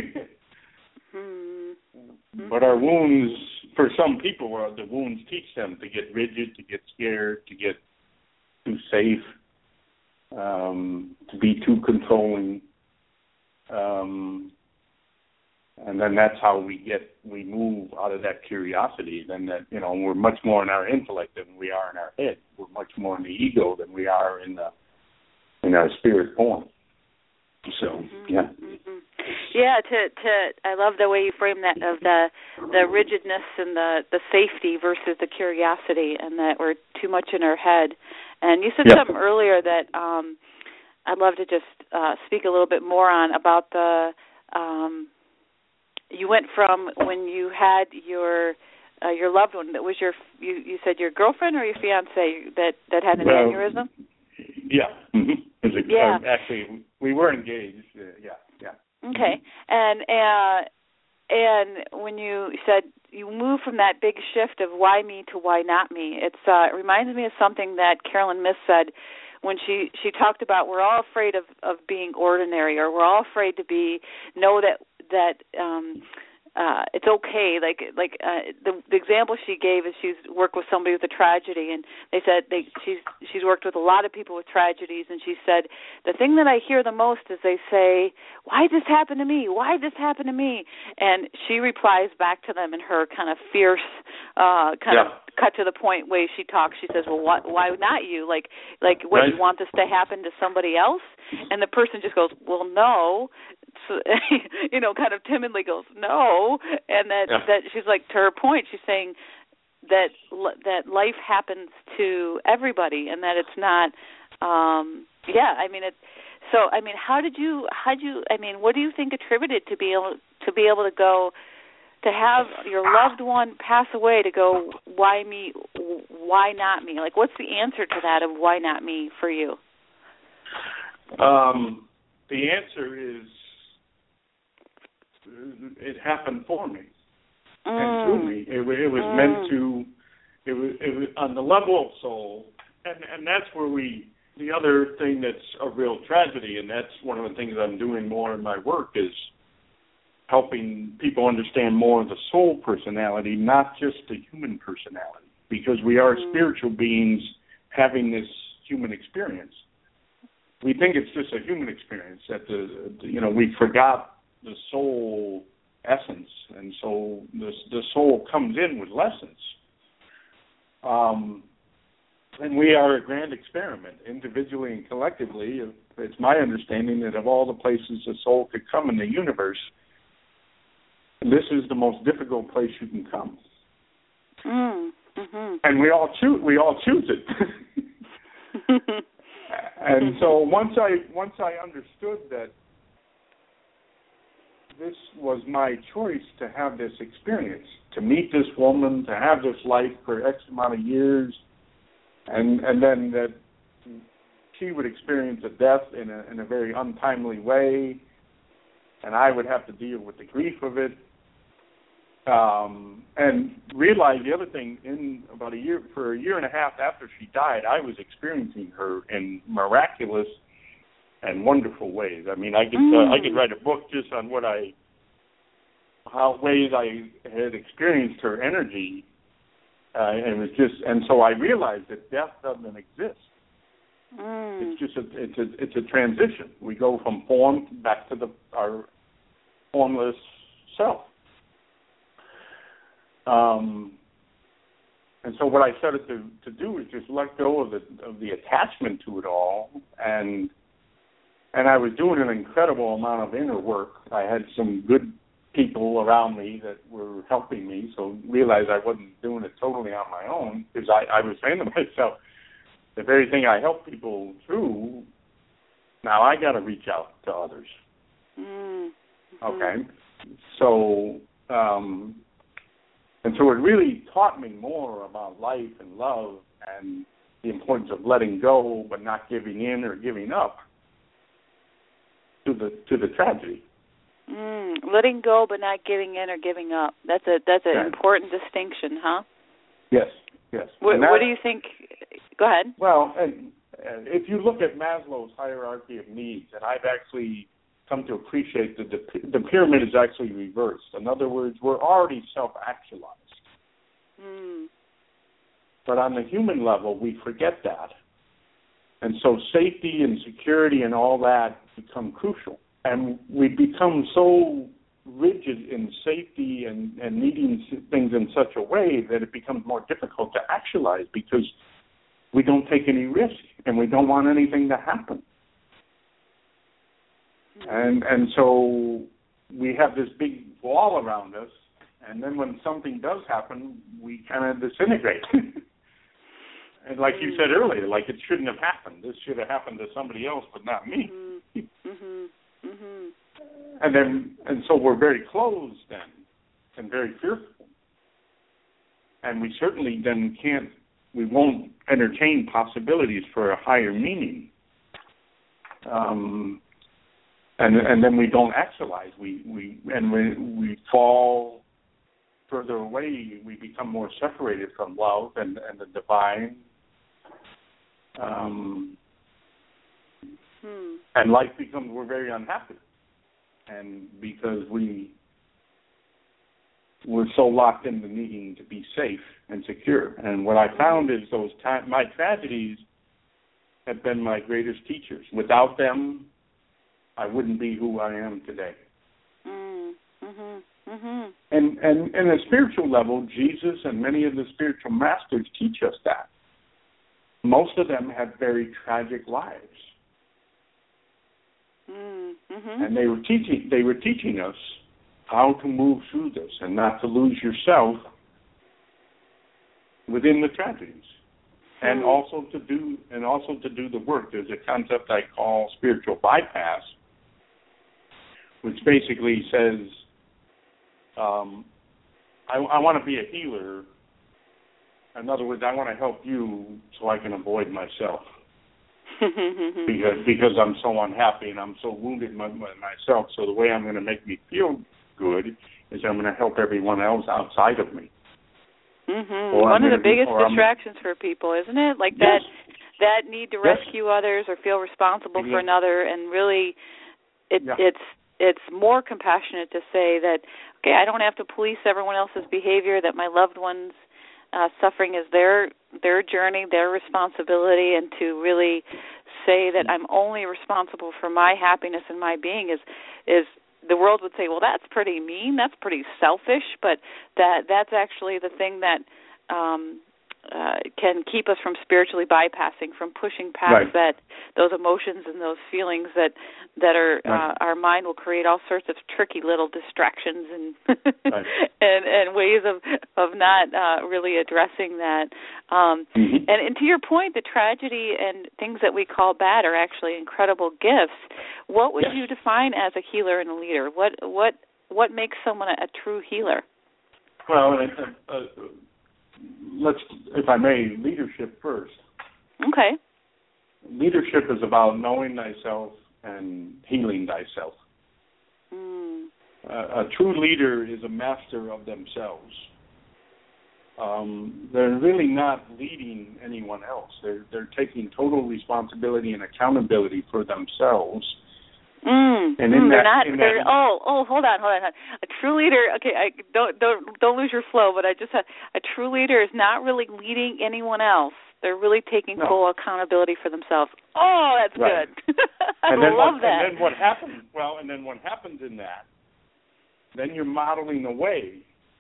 mm-hmm. But our wounds, for some people, are the wounds teach them to get rigid, to get scared, to get too safe, um, to be too controlling, um, and then that's how we get we move out of that curiosity. Then that you know we're much more in our intellect than we are in our head. We're much more in the ego than we are in the in our spirit form. So mm-hmm. yeah. Mm-hmm. Yeah, to to I love the way you frame that, of the the rigidness and the, the safety versus the curiosity, and that we're too much in our head. And you said yep. something earlier that um, I'd love to just uh, speak a little bit more on about the um, you went from when you had your uh, your loved one, that was your, you, you said your girlfriend or your fiance that, that had an well, aneurysm? Yeah. Mm-hmm. It was a, yeah. Uh, actually, we were engaged. Uh, yeah, yeah. Okay. And, uh, and when you said you moved from that big shift of why me to why not me, it's uh, it reminds me of something that Carolyn Myss said when she, she talked about we're all afraid of, of being ordinary, or we're all afraid to be, know that, that um, uh, it's okay. Like like uh, the, the example she gave is she's worked with somebody with a tragedy, and they said they she's she's worked with a lot of people with tragedies, and she said the thing that I hear the most is they say, "Why did this happen to me? Why did this happen to me?" And she replies back to them in her kind of fierce, uh, kind yeah. of cut to the point way she talks. She says, "Well, what, why not you? Like like what right. you want this to happen to somebody else?" And the person just goes, "Well, no." So, you know, kind of timidly goes, "No," and that yeah. that she's like, to her point, she's saying that that life happens to everybody, and that it's not. Um, yeah, I mean it. So, I mean, how did you? How did you? I mean, what do you think attributed to be able to be able to go to have your loved one pass away? To go, why me? Why not me? Like, what's the answer to that of why not me for you? Um, the answer is. It happened for me mm. and to me. It, it was mm. meant to. It was, it was on the level of soul, and and that's where we. The other thing that's a real tragedy, and that's one of the things I'm doing more in my work, is helping people understand more of the soul personality, not just the human personality, because we are mm. spiritual beings having this human experience. We think it's just a human experience. That the, the you know we forgot the soul essence, and so the the soul comes in with lessons. Um, and we are a grand experiment, individually and collectively. It's my understanding that of all the places the soul could come in the universe, this is the most difficult place you can come. Mm, mm-hmm. And we all choose. We all choose it. And so once I once I understood that this was my choice to have this experience, to meet this woman, to have this life for X amount of years, and and then that she would experience a death in a in a very untimely way, and I would have to deal with the grief of it, um, and realize the other thing. In about a year, for a year and a half after she died, I was experiencing her in miraculous and wonderful ways. I mean, I could mm. uh, I could write a book just on what I, how ways I had experienced her energy, uh, and it was just, and so I realized that death doesn't exist. Mm. It's just a, it's a it's a transition. We go from form back to the our formless self. Um, and so what I started to to do is just let go of the of the attachment to it all, and And I was doing an incredible amount of inner work. I had some good people around me that were helping me, so realized I wasn't doing it totally on my own, because I, I was saying to myself, the very thing I help people through, now I got to reach out to others. Mm-hmm. Okay? So, um, and so it really taught me more about life and love and the importance of letting go but not giving in or giving up to the to the tragedy. Mm, letting go but not giving in or giving up. That's a that's an yeah. important distinction, huh? Yes, yes. What, that, what do you think? Go ahead. Well, and, and if you look at Maslow's hierarchy of needs, and I've actually come to appreciate that the, the pyramid is actually reversed. In other words, we're already self-actualized. Mm. But on the human level, we forget that. And so safety and security and all that become crucial. And we become so rigid in safety and, and needing things in such a way that it becomes more difficult to actualize, because we don't take any risk and we don't want anything to happen. And and so we have this big wall around us, and then when something does happen, we kind of disintegrate. And like you said earlier, like it shouldn't have happened. This should have happened to somebody else, but not me. Mm-hmm. Mm-hmm. and then and so we're very closed then, and very fearful, and we certainly then can't. We won't entertain possibilities for a higher meaning. Um, and and then we don't actualize. We we and we we fall further away. We become more separated from love and, and the divine. Um, hmm. And life becomes, we're very unhappy. And because we, we're so locked into needing to be safe and secure. And what I found is those ta- my tragedies have been my greatest teachers. Without them, I wouldn't be who I am today. Mm, mm-hmm, mm-hmm. And, and, and at a spiritual level, Jesus and many of the spiritual masters teach us that. Most of them had very tragic lives. Mm-hmm. And they were teaching they were teaching us how to move through this and not to lose yourself within the tragedies. Mm-hmm. And also to do and also to do the work. There's a concept I call spiritual bypass, which basically says um, I, I want to be a healer. In other words, I want to help you so I can avoid myself. because because I'm so unhappy and I'm so wounded my, my, myself. So the way I'm going to make me feel good is I'm going to help everyone else outside of me. Mm-hmm. One of the biggest be, distractions I'm, for people, isn't it? Like yes. that that need to rescue yes. others or feel responsible yeah. for another, and really, it, yeah. it's it's more compassionate to say that, okay, I don't have to police everyone else's behavior. That my loved ones. Uh, suffering is their their journey, their responsibility, and to really say that I'm only responsible for my happiness and my being is is the world would say, well, that's pretty mean, that's pretty selfish, but that that's actually the thing that um, uh, can keep us from spiritually bypassing, from pushing past right. that those emotions and those feelings that that are right. uh, our mind will create all sorts of tricky little distractions and right. and, and ways of of not uh, really addressing that. Um, mm-hmm. and, and to your point, the tragedy and things that we call bad are actually incredible gifts. What would yes. you define as a healer and a leader? What what what makes someone a, a true healer? Well, uh, uh, let's, if I may, leadership first. Okay. Leadership is about knowing thyself and healing thyself. Mm. Uh, a true leader is a master of themselves. Um, they're really not leading anyone else. They're they're taking total responsibility and accountability for themselves. Mm, and in mm, that, they're not. in They're, that, oh, oh, hold on, hold on. A true leader. Okay, I don't don't don't lose your flow. But I just had, a true leader is not really leading anyone else. They're really taking no. full accountability for themselves. Oh, that's right. good. I and then love what, that. And then what happens? Well, and then what happens in that? Then you're modeling the way,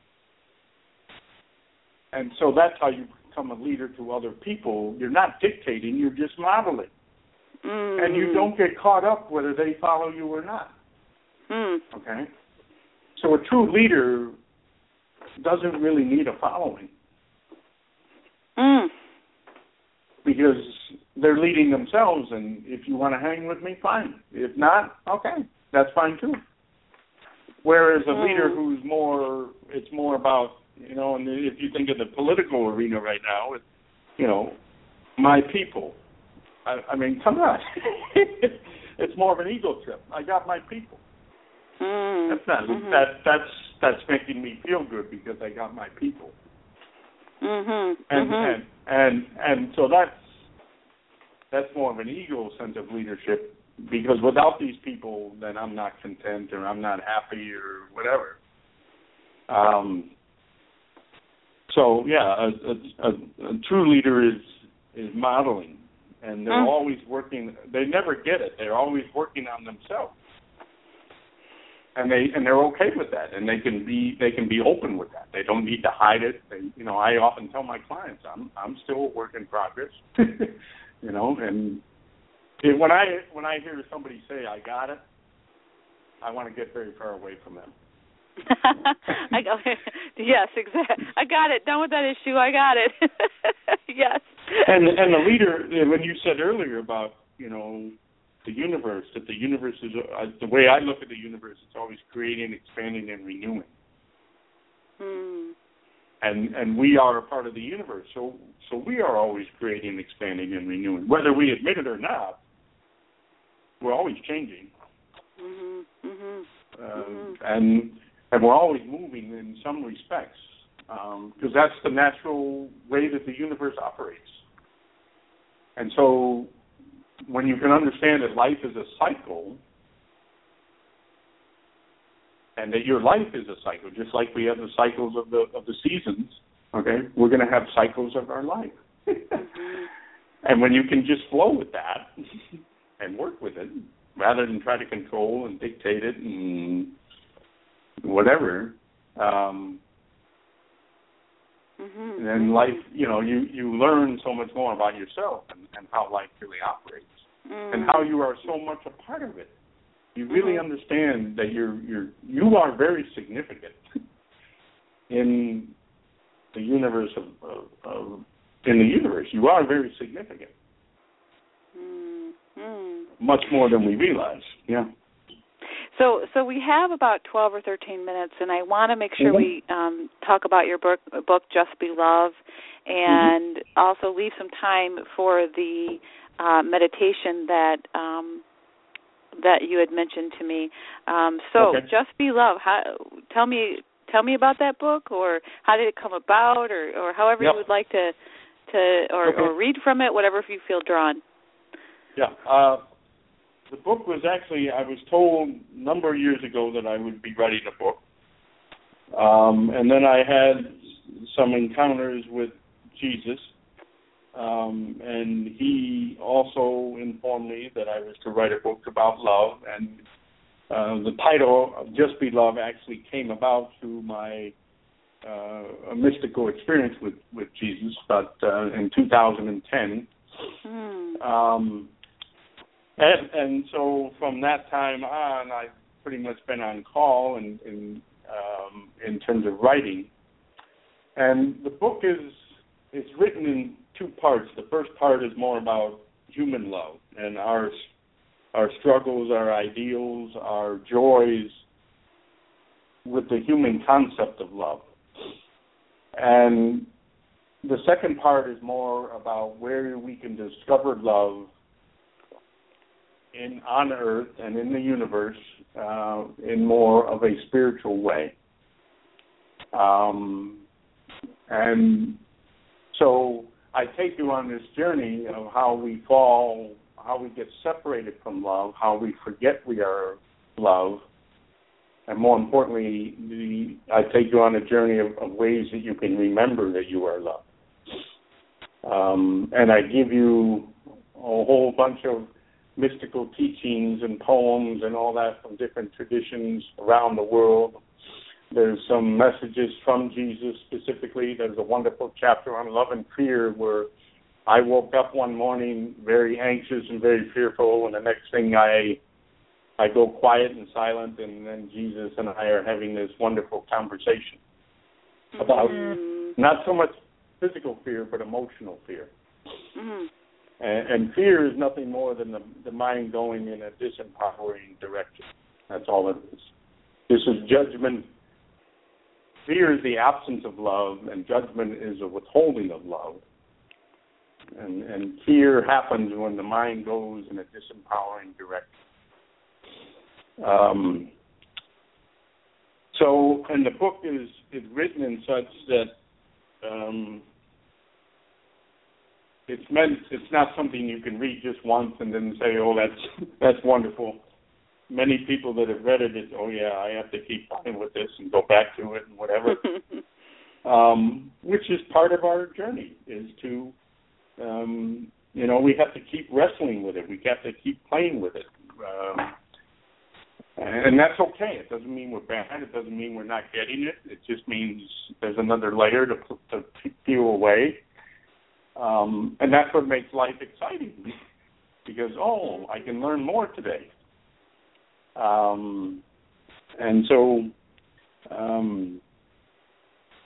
and so that's how you become a leader to other people. You're not dictating; you're just modeling. Mm. And you don't get caught up whether they follow you or not. Mm. Okay? So a true leader doesn't really need a following. Mm. Because they're leading themselves, and if you want to hang with me, fine. If not, okay, that's fine too. Whereas a mm. leader who's more, it's more about, you know, and if you think of the political arena right now, it's, you know, my people. I, I mean, come on. It's more of an ego trip. I got my people. Mm. That's not mm-hmm. that. That's that's making me feel good because I got my people. Mm-hmm. And, mm-hmm. and and and so that's that's more of an ego sense of leadership. Because without these people, then I'm not content or I'm not happy or whatever. Um. So yeah, a, a, a, a true leader is is modeling. And they're mm. always working. They never get it. They're always working on themselves, and they and they're okay with that. And they can be they can be open with that. They don't need to hide it. They, you know, I often tell my clients, I'm I'm still a work in progress. You know, and it, when I when I hear somebody say I got it, I want to get very far away from them. I got it. Yes, exactly. I got it. Done with that issue. I got it. Yes. And and the leader, when you said earlier about, you know, the universe, that the universe is, uh, the way I look at the universe, it's always creating, expanding, and renewing. Mm. And and we are a part of the universe, so so we are always creating, expanding, and renewing. Whether we admit it or not, we're always changing. Mm-hmm. Mm-hmm. Uh, mm-hmm. And and we're always moving in some respects, because um, that's the natural way that the universe operates. And so when you can understand that life is a cycle, and that your life is a cycle, just like we have the cycles of the of the seasons, okay, we're going to have cycles of our life. Mm-hmm. And when you can just flow with that and work with it, rather than try to control and dictate it and whatever, um, mm-hmm. then life, you know, you, you learn so much more about yourself and, and how life really operates, mm-hmm. and how you are so much a part of it. You really mm-hmm. understand that you're you're you are very significant in the universe of, of, of in the universe. You are very significant, mm-hmm. much more than we realize. Yeah. So so we have about twelve or thirteen minutes, and I want to make sure mm-hmm. we um, talk about your book, book Just Be Love, and mm-hmm. also leave some time for the uh, meditation that. Um, that you had mentioned to me. Um, so, okay. Just Be Love. How, tell me, tell me about that book, or how did it come about, or, or however yep. you would like to, to, or, okay. or read from it, whatever you feel drawn. Yeah, uh, the book was actually, I was told a number of years ago that I would be writing a book, um, and then I had some encounters with Jesus. Um, and he also informed me that I was to write a book about love, and uh, the title of Just Be Love actually came about through my uh, a mystical experience with, with Jesus, but uh, in two thousand ten. Mm. Um, and, and so from that time on, I've pretty much been on call in, in, um, in terms of writing. And the book is it's written in two parts. The first part is more about human love and our our struggles, our ideals, our joys with the human concept of love. And the second part is more about where we can discover love in on Earth and in the universe uh, in more of a spiritual way. Um, and so I take you on this journey of how we fall, how we get separated from love, how we forget we are love, and more importantly, the, I take you on a journey of, of ways that you can remember that you are loved. Um, and I give you a whole bunch of mystical teachings and poems and all that from different traditions around the world. There's some messages from Jesus specifically. There's a wonderful chapter on love and fear where I woke up one morning very anxious and very fearful, and the next thing I I go quiet and silent, and then Jesus and I are having this wonderful conversation about mm-hmm. not so much physical fear, but emotional fear. Mm-hmm. And, and fear is nothing more than the, the mind going in a disempowering direction. That's all it is. This is judgment. Fear is the absence of love, and judgment is a withholding of love. And, and fear happens when the mind goes in a disempowering direction. Um, so, and the book is, is written in such that um, it's meant, it's not something you can read just once and then say, oh, that's that's wonderful. Many people that have read it, it's, oh, yeah, I have to keep playing with this and go back to it and whatever, um, which is part of our journey, is to, um, you know, we have to keep wrestling with it. We have to keep playing with it. Um, and that's okay. It doesn't mean we're bad. It doesn't mean we're not getting it. It just means there's another layer to, to peel away. Um, and that's what makes life exciting, because, oh, I can learn more today. Um, and so, um,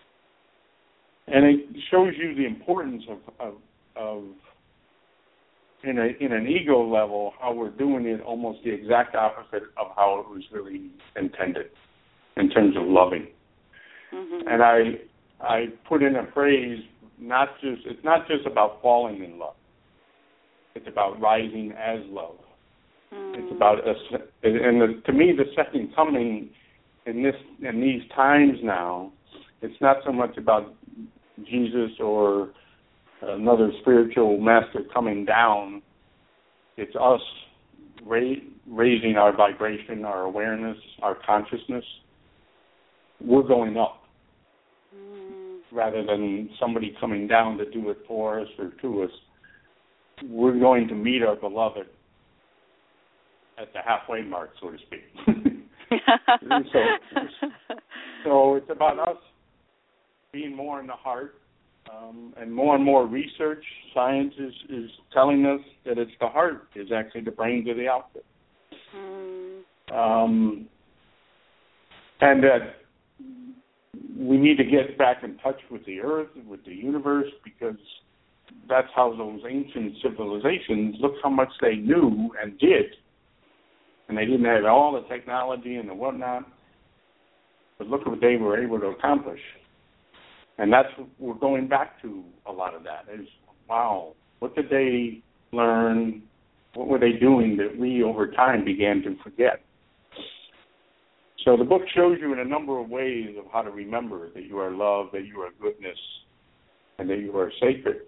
and it shows you the importance of, of, of in a in an ego level, how we're doing it almost the exact opposite of how it was really intended in terms of loving. Mm-hmm. And I I put in a phrase, not just it's not just about falling in love. It's about rising as love. Mm. It's about a, and the, to me, the second coming in this in these times now, it's not so much about Jesus or another spiritual master coming down. It's us ra- raising our vibration, our awareness, our consciousness. We're going up mm. rather than somebody coming down to do it for us or to us. We're going to meet our beloved at the halfway mark, so to speak. so, so it's about us being more in the heart, um, and more and more research, science is, is telling us that it's the heart is actually the brain to the outfit. Mm. Um, and that we need to get back in touch with the earth, with the universe, because that's how those ancient civilizations, look how much they knew and did. And they didn't have all the technology and the whatnot, but look what they were able to accomplish. And that's what we're going back to a lot of that. Is, wow, what did they learn? What were they doing that we, over time, began to forget? So the book shows you in a number of ways of how to remember that you are loved, that you are goodness, and that you are sacred.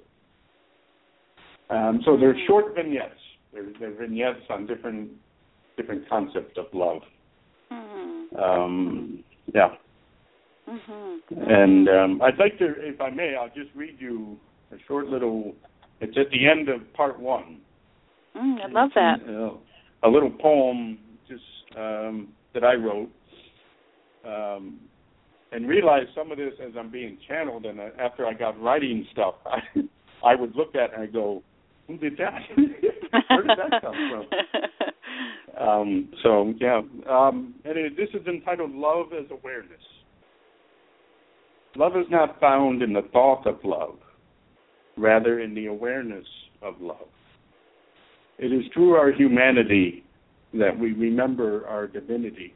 Um, so there's short vignettes. There's, there's vignettes on different different concepts of love. Mm-hmm. Um, yeah. Mm-hmm. And um, I'd like to, if I may, I'll just read you a short little, it's at the end of part one. Mm, I love that. Uh, a little poem just um, that I wrote. Um, and realized some of this as I'm being channeled, and after I got writing stuff, I, I would look at it and I go, who did that? Where did that come from? Um, so, yeah. Um, and it, this is entitled Love as Awareness. Love is not found in the thought of love, rather in the awareness of love. It is through our humanity that we remember our divinity.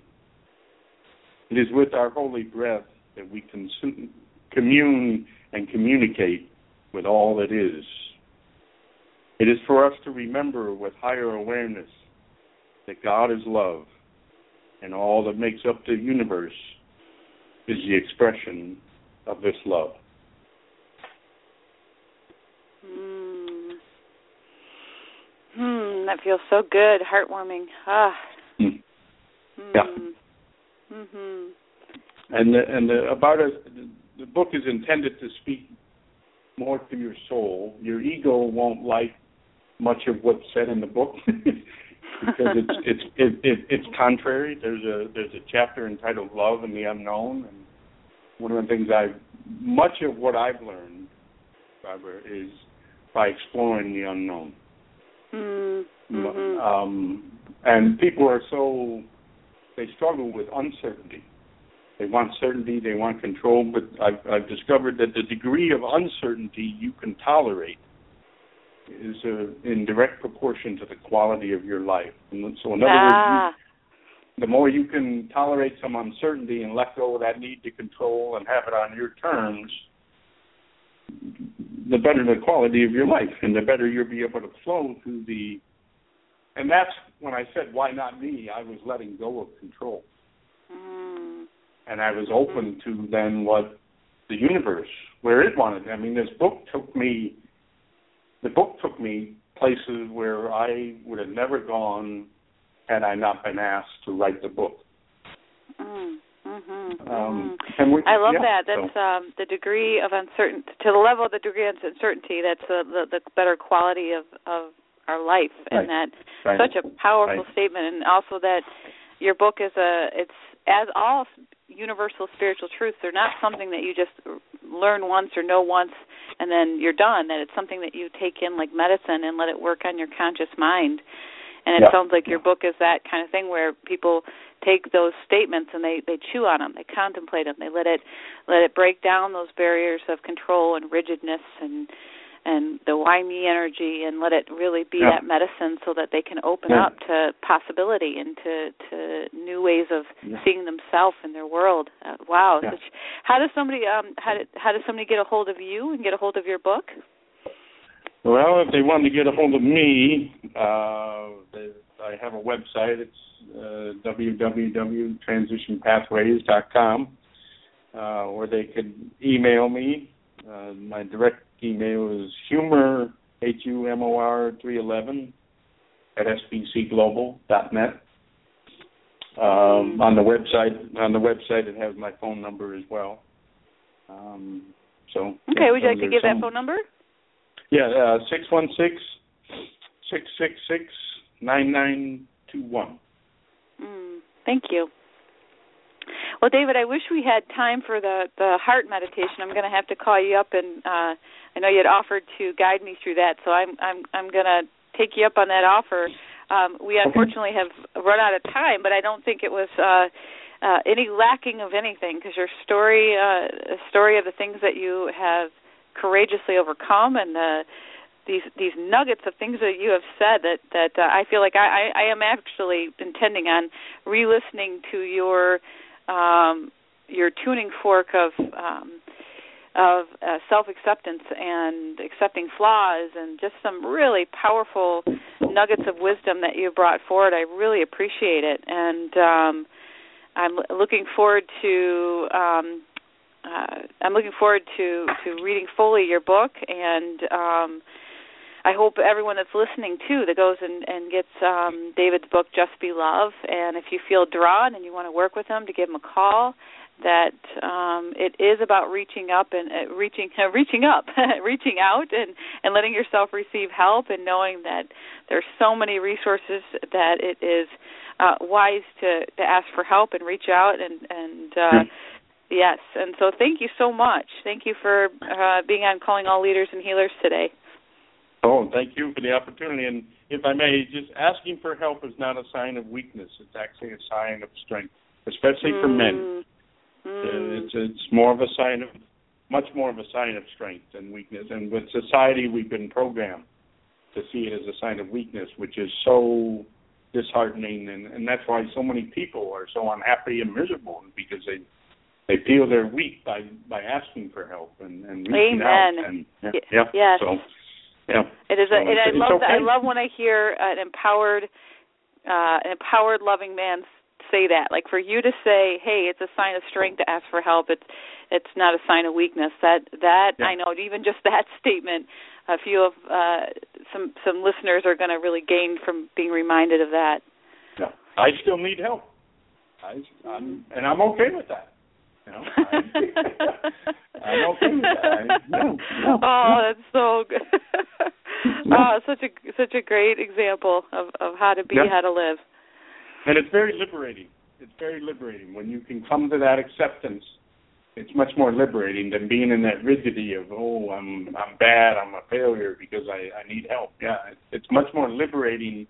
It is with our holy breath that we consume, commune and communicate with all that is. It is for us to remember with higher awareness that God is love, and all that makes up the universe is the expression of this love. Hmm. Hmm. That feels so good, heartwarming. Ah. Mm. Hmm. Yeah. Mhm. And the, and the, about us, the book is intended to speak more to your soul. Your ego won't like much of what's said in the book because it's it's it, it, it's contrary. There's a there's a chapter entitled Love and the Unknown, and one of the things I much of what I've learned, Barbara, is by exploring the unknown. Mm-hmm. Um, and people are so they struggle with uncertainty. They want certainty, they want control, but I've, I've discovered that the degree of uncertainty you can tolerate is uh, in direct proportion to the quality of your life. And so, in other ah. words, you, the more you can tolerate some uncertainty and let go of that need to control and have it on your terms, the better the quality of your life, and the better you'll be able to flow through the. And that's when I said, "Why not me?" I was letting go of control. Mm. And I was open to then what the universe, where it wanted. I mean, this book took me, the book took me places where I would have never gone had I not been asked to write the book. Mm, mm-hmm, um, mm-hmm. And we, I love yeah, that. That's so. um, the degree of uncertainty, to the level of the degree of uncertainty, that's the, the, the better quality of, of our life. And right. that's right. such a powerful right. statement. And also that your book is a, it's, as all universal spiritual truths, they're not something that you just learn once or know once and then you're done, that it's something that you take in like medicine and let it work on your conscious mind. And it yeah. sounds like your book is that kind of thing where people take those statements and they, they chew on them, they contemplate them, they let it let it break down those barriers of control and rigidness and and the why me energy, and let it really be yeah. that medicine so that they can open yeah. up to possibility and to, to new ways of yeah. seeing themselves in their world. Uh, wow. Yeah. Such, how does somebody um how did, how does somebody get a hold of you and get a hold of your book? Well, if they want to get a hold of me, uh, they, I have a website. It's uh, w w w dot transition pathways dot com, uh, or they could email me. Uh, my direct email is humor, H U M O R three eleven, at s b c global dot net. Um, on the website, on the website, it has my phone number as well. Um, so okay, yeah, would you like to give some, that phone number? Yeah, uh, six one six, six six six, nine nine two one. Mm, thank you. Well, David, I wish we had time for the, the heart meditation. I'm going to have to call you up, and uh, I know you had offered to guide me through that, so I'm I'm I'm going to take you up on that offer. Um, we unfortunately have run out of time, but I don't think it was uh, uh, any lacking of anything, because your story, uh, a story of the things that you have courageously overcome, and the these these nuggets of things that you have said that that uh, I feel like I, I, I am actually intending on re-listening to your um, your tuning fork of um, of uh, self-acceptance and accepting flaws, and just some really powerful nuggets of wisdom that you brought forward. I really appreciate it, and um, I'm looking forward to. Um, Uh, I'm looking forward to, to reading fully your book, and um, I hope everyone that's listening, too, that goes and, and gets um, David's book, Just Be Love, and if you feel drawn and you want to work with him, to give him a call, that um, it is about reaching up and uh, reaching uh, reaching up, reaching out and, and letting yourself receive help, and knowing that there's so many resources that it is uh, wise to, to ask for help and reach out and, and uh, yes, and so thank you so much. Thank you for uh, being on Calling All Leaders and Healers today. Oh, thank you for the opportunity. And if I may, just asking for help is not a sign of weakness. It's actually a sign of strength, especially mm. for men. Mm. It's, it's more of a sign of, much more of a sign of strength than weakness. And with society, we've been programmed to see it as a sign of weakness, which is so disheartening. And, and that's why so many people are so unhappy and miserable, because they They feel they're weak by, by asking for help and, and reaching Amen. out. And, yeah, yeah. Yes. So, yeah. It is. So A, and I love. okay. I love when I hear an empowered, uh, an empowered, loving man say that. Like, for you to say, "Hey, it's a sign of strength to ask for help. It's it's not a sign of weakness." That that yeah. I know. Even just that statement, a few of uh, some some listeners are going to really gain from being reminded of that. Yeah. I still need help. I, I'm, and I'm okay with that. You know, I'm, I'm okay with that. I, no, no, oh, no. that's so good. oh, such a such a great example of, of how to be, yeah. how to live. And it's very liberating. It's very liberating when you can come to that acceptance. It's much more liberating than being in that rigidity of, oh, I'm I'm bad, I'm a failure because I, I need help. Yeah, it's, it's much more liberating,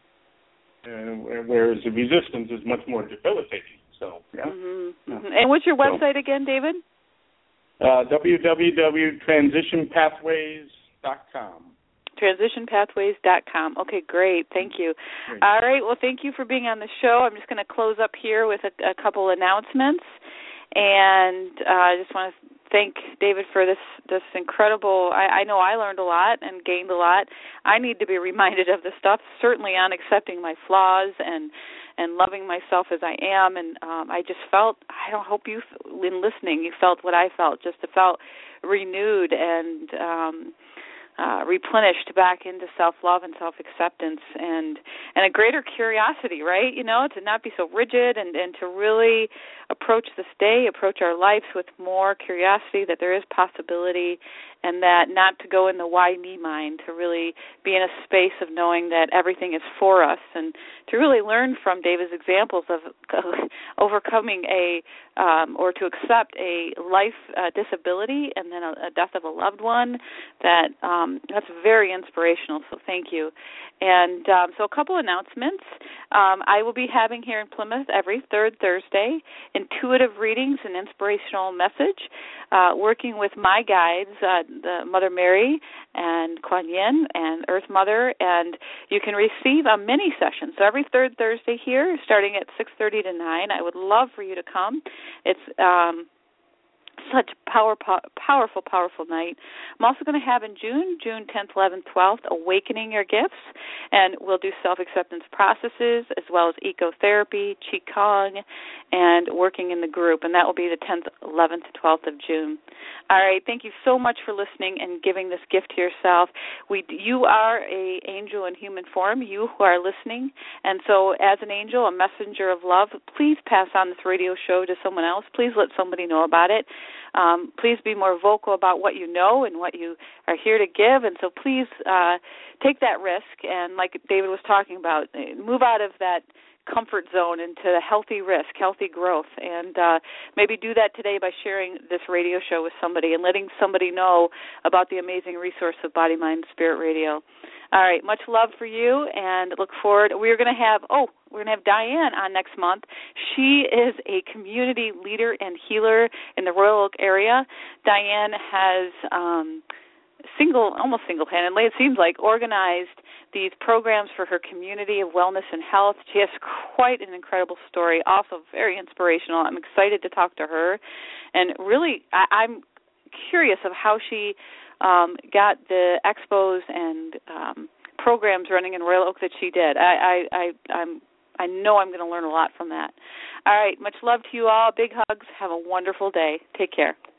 uh, whereas the resistance is much more debilitating. So, yeah. Mm-hmm. Mm-hmm. And what's your website so, again, David? Uh, w w w dot transition pathways dot com. transition pathways dot com. Okay, great. Thank you. Great. All right. Well, thank you for being on the show. I'm just going to close up here with a, a couple announcements. And uh, I just want to thank David for this, this incredible, I, I know I learned a lot and gained a lot. I need to be reminded of this stuff, certainly on accepting my flaws and and loving myself as I am. And um, I just felt, I don't hope you, in listening, you felt what I felt, just felt renewed and um, uh, replenished back into self-love and self-acceptance and, and a greater curiosity, right? You know, to not be so rigid and, and to really approach this day, approach our lives with more curiosity that there is possibility, and that not to go in the why me mind, to really be in a space of knowing that everything is for us, and to really learn from David's examples of overcoming a um, or to accept a life uh, disability and then a, a death of a loved one. That um, that's very inspirational. So thank you. And um, so a couple announcements. Um, I will be having here in Plymouth every third Thursday intuitive readings and inspirational message, uh, working with my guides, uh, the Mother Mary and Kuan Yin and Earth Mother, and you can receive a mini session. So every third Thursday here, starting at six thirty to nine, I would love for you to come. It's um, such power, powerful, powerful night. I'm also going to have in June, June tenth, eleventh, twelfth, Awakening Your Gifts, and we'll do self-acceptance processes as well as ecotherapy, Qigong, and working in the group, and that will be the tenth, eleventh, twelfth of June. All right, thank you so much for listening and giving this gift to yourself. We, you are a angel in human form, you who are listening, and so as an angel, a messenger of love, please pass on this radio show to someone else. Please let somebody know about it. Um, please be more vocal about what you know and what you are here to give, and so please uh, take that risk, and like David was talking about, move out of that comfort zone into a healthy risk, healthy growth, and uh, maybe do that today by sharing this radio show with somebody and letting somebody know about the amazing resource of Body, Mind, Spirit Radio. All right, much love for you, and look forward. We're going to have, oh, we're going to have Diane on next month. She is a community leader and healer in the Royal Oak area. Diane has um, single, almost single-handedly, it seems like, organized these programs for her community of wellness and health. She has quite an incredible story, also very inspirational. I'm excited to talk to her, and really, I, I'm curious of how she um, got the expos and um, programs running in Royal Oak that she did. I, I, I, I'm, I know I'm going to learn a lot from that. All right, much love to you all. Big hugs. Have a wonderful day. Take care.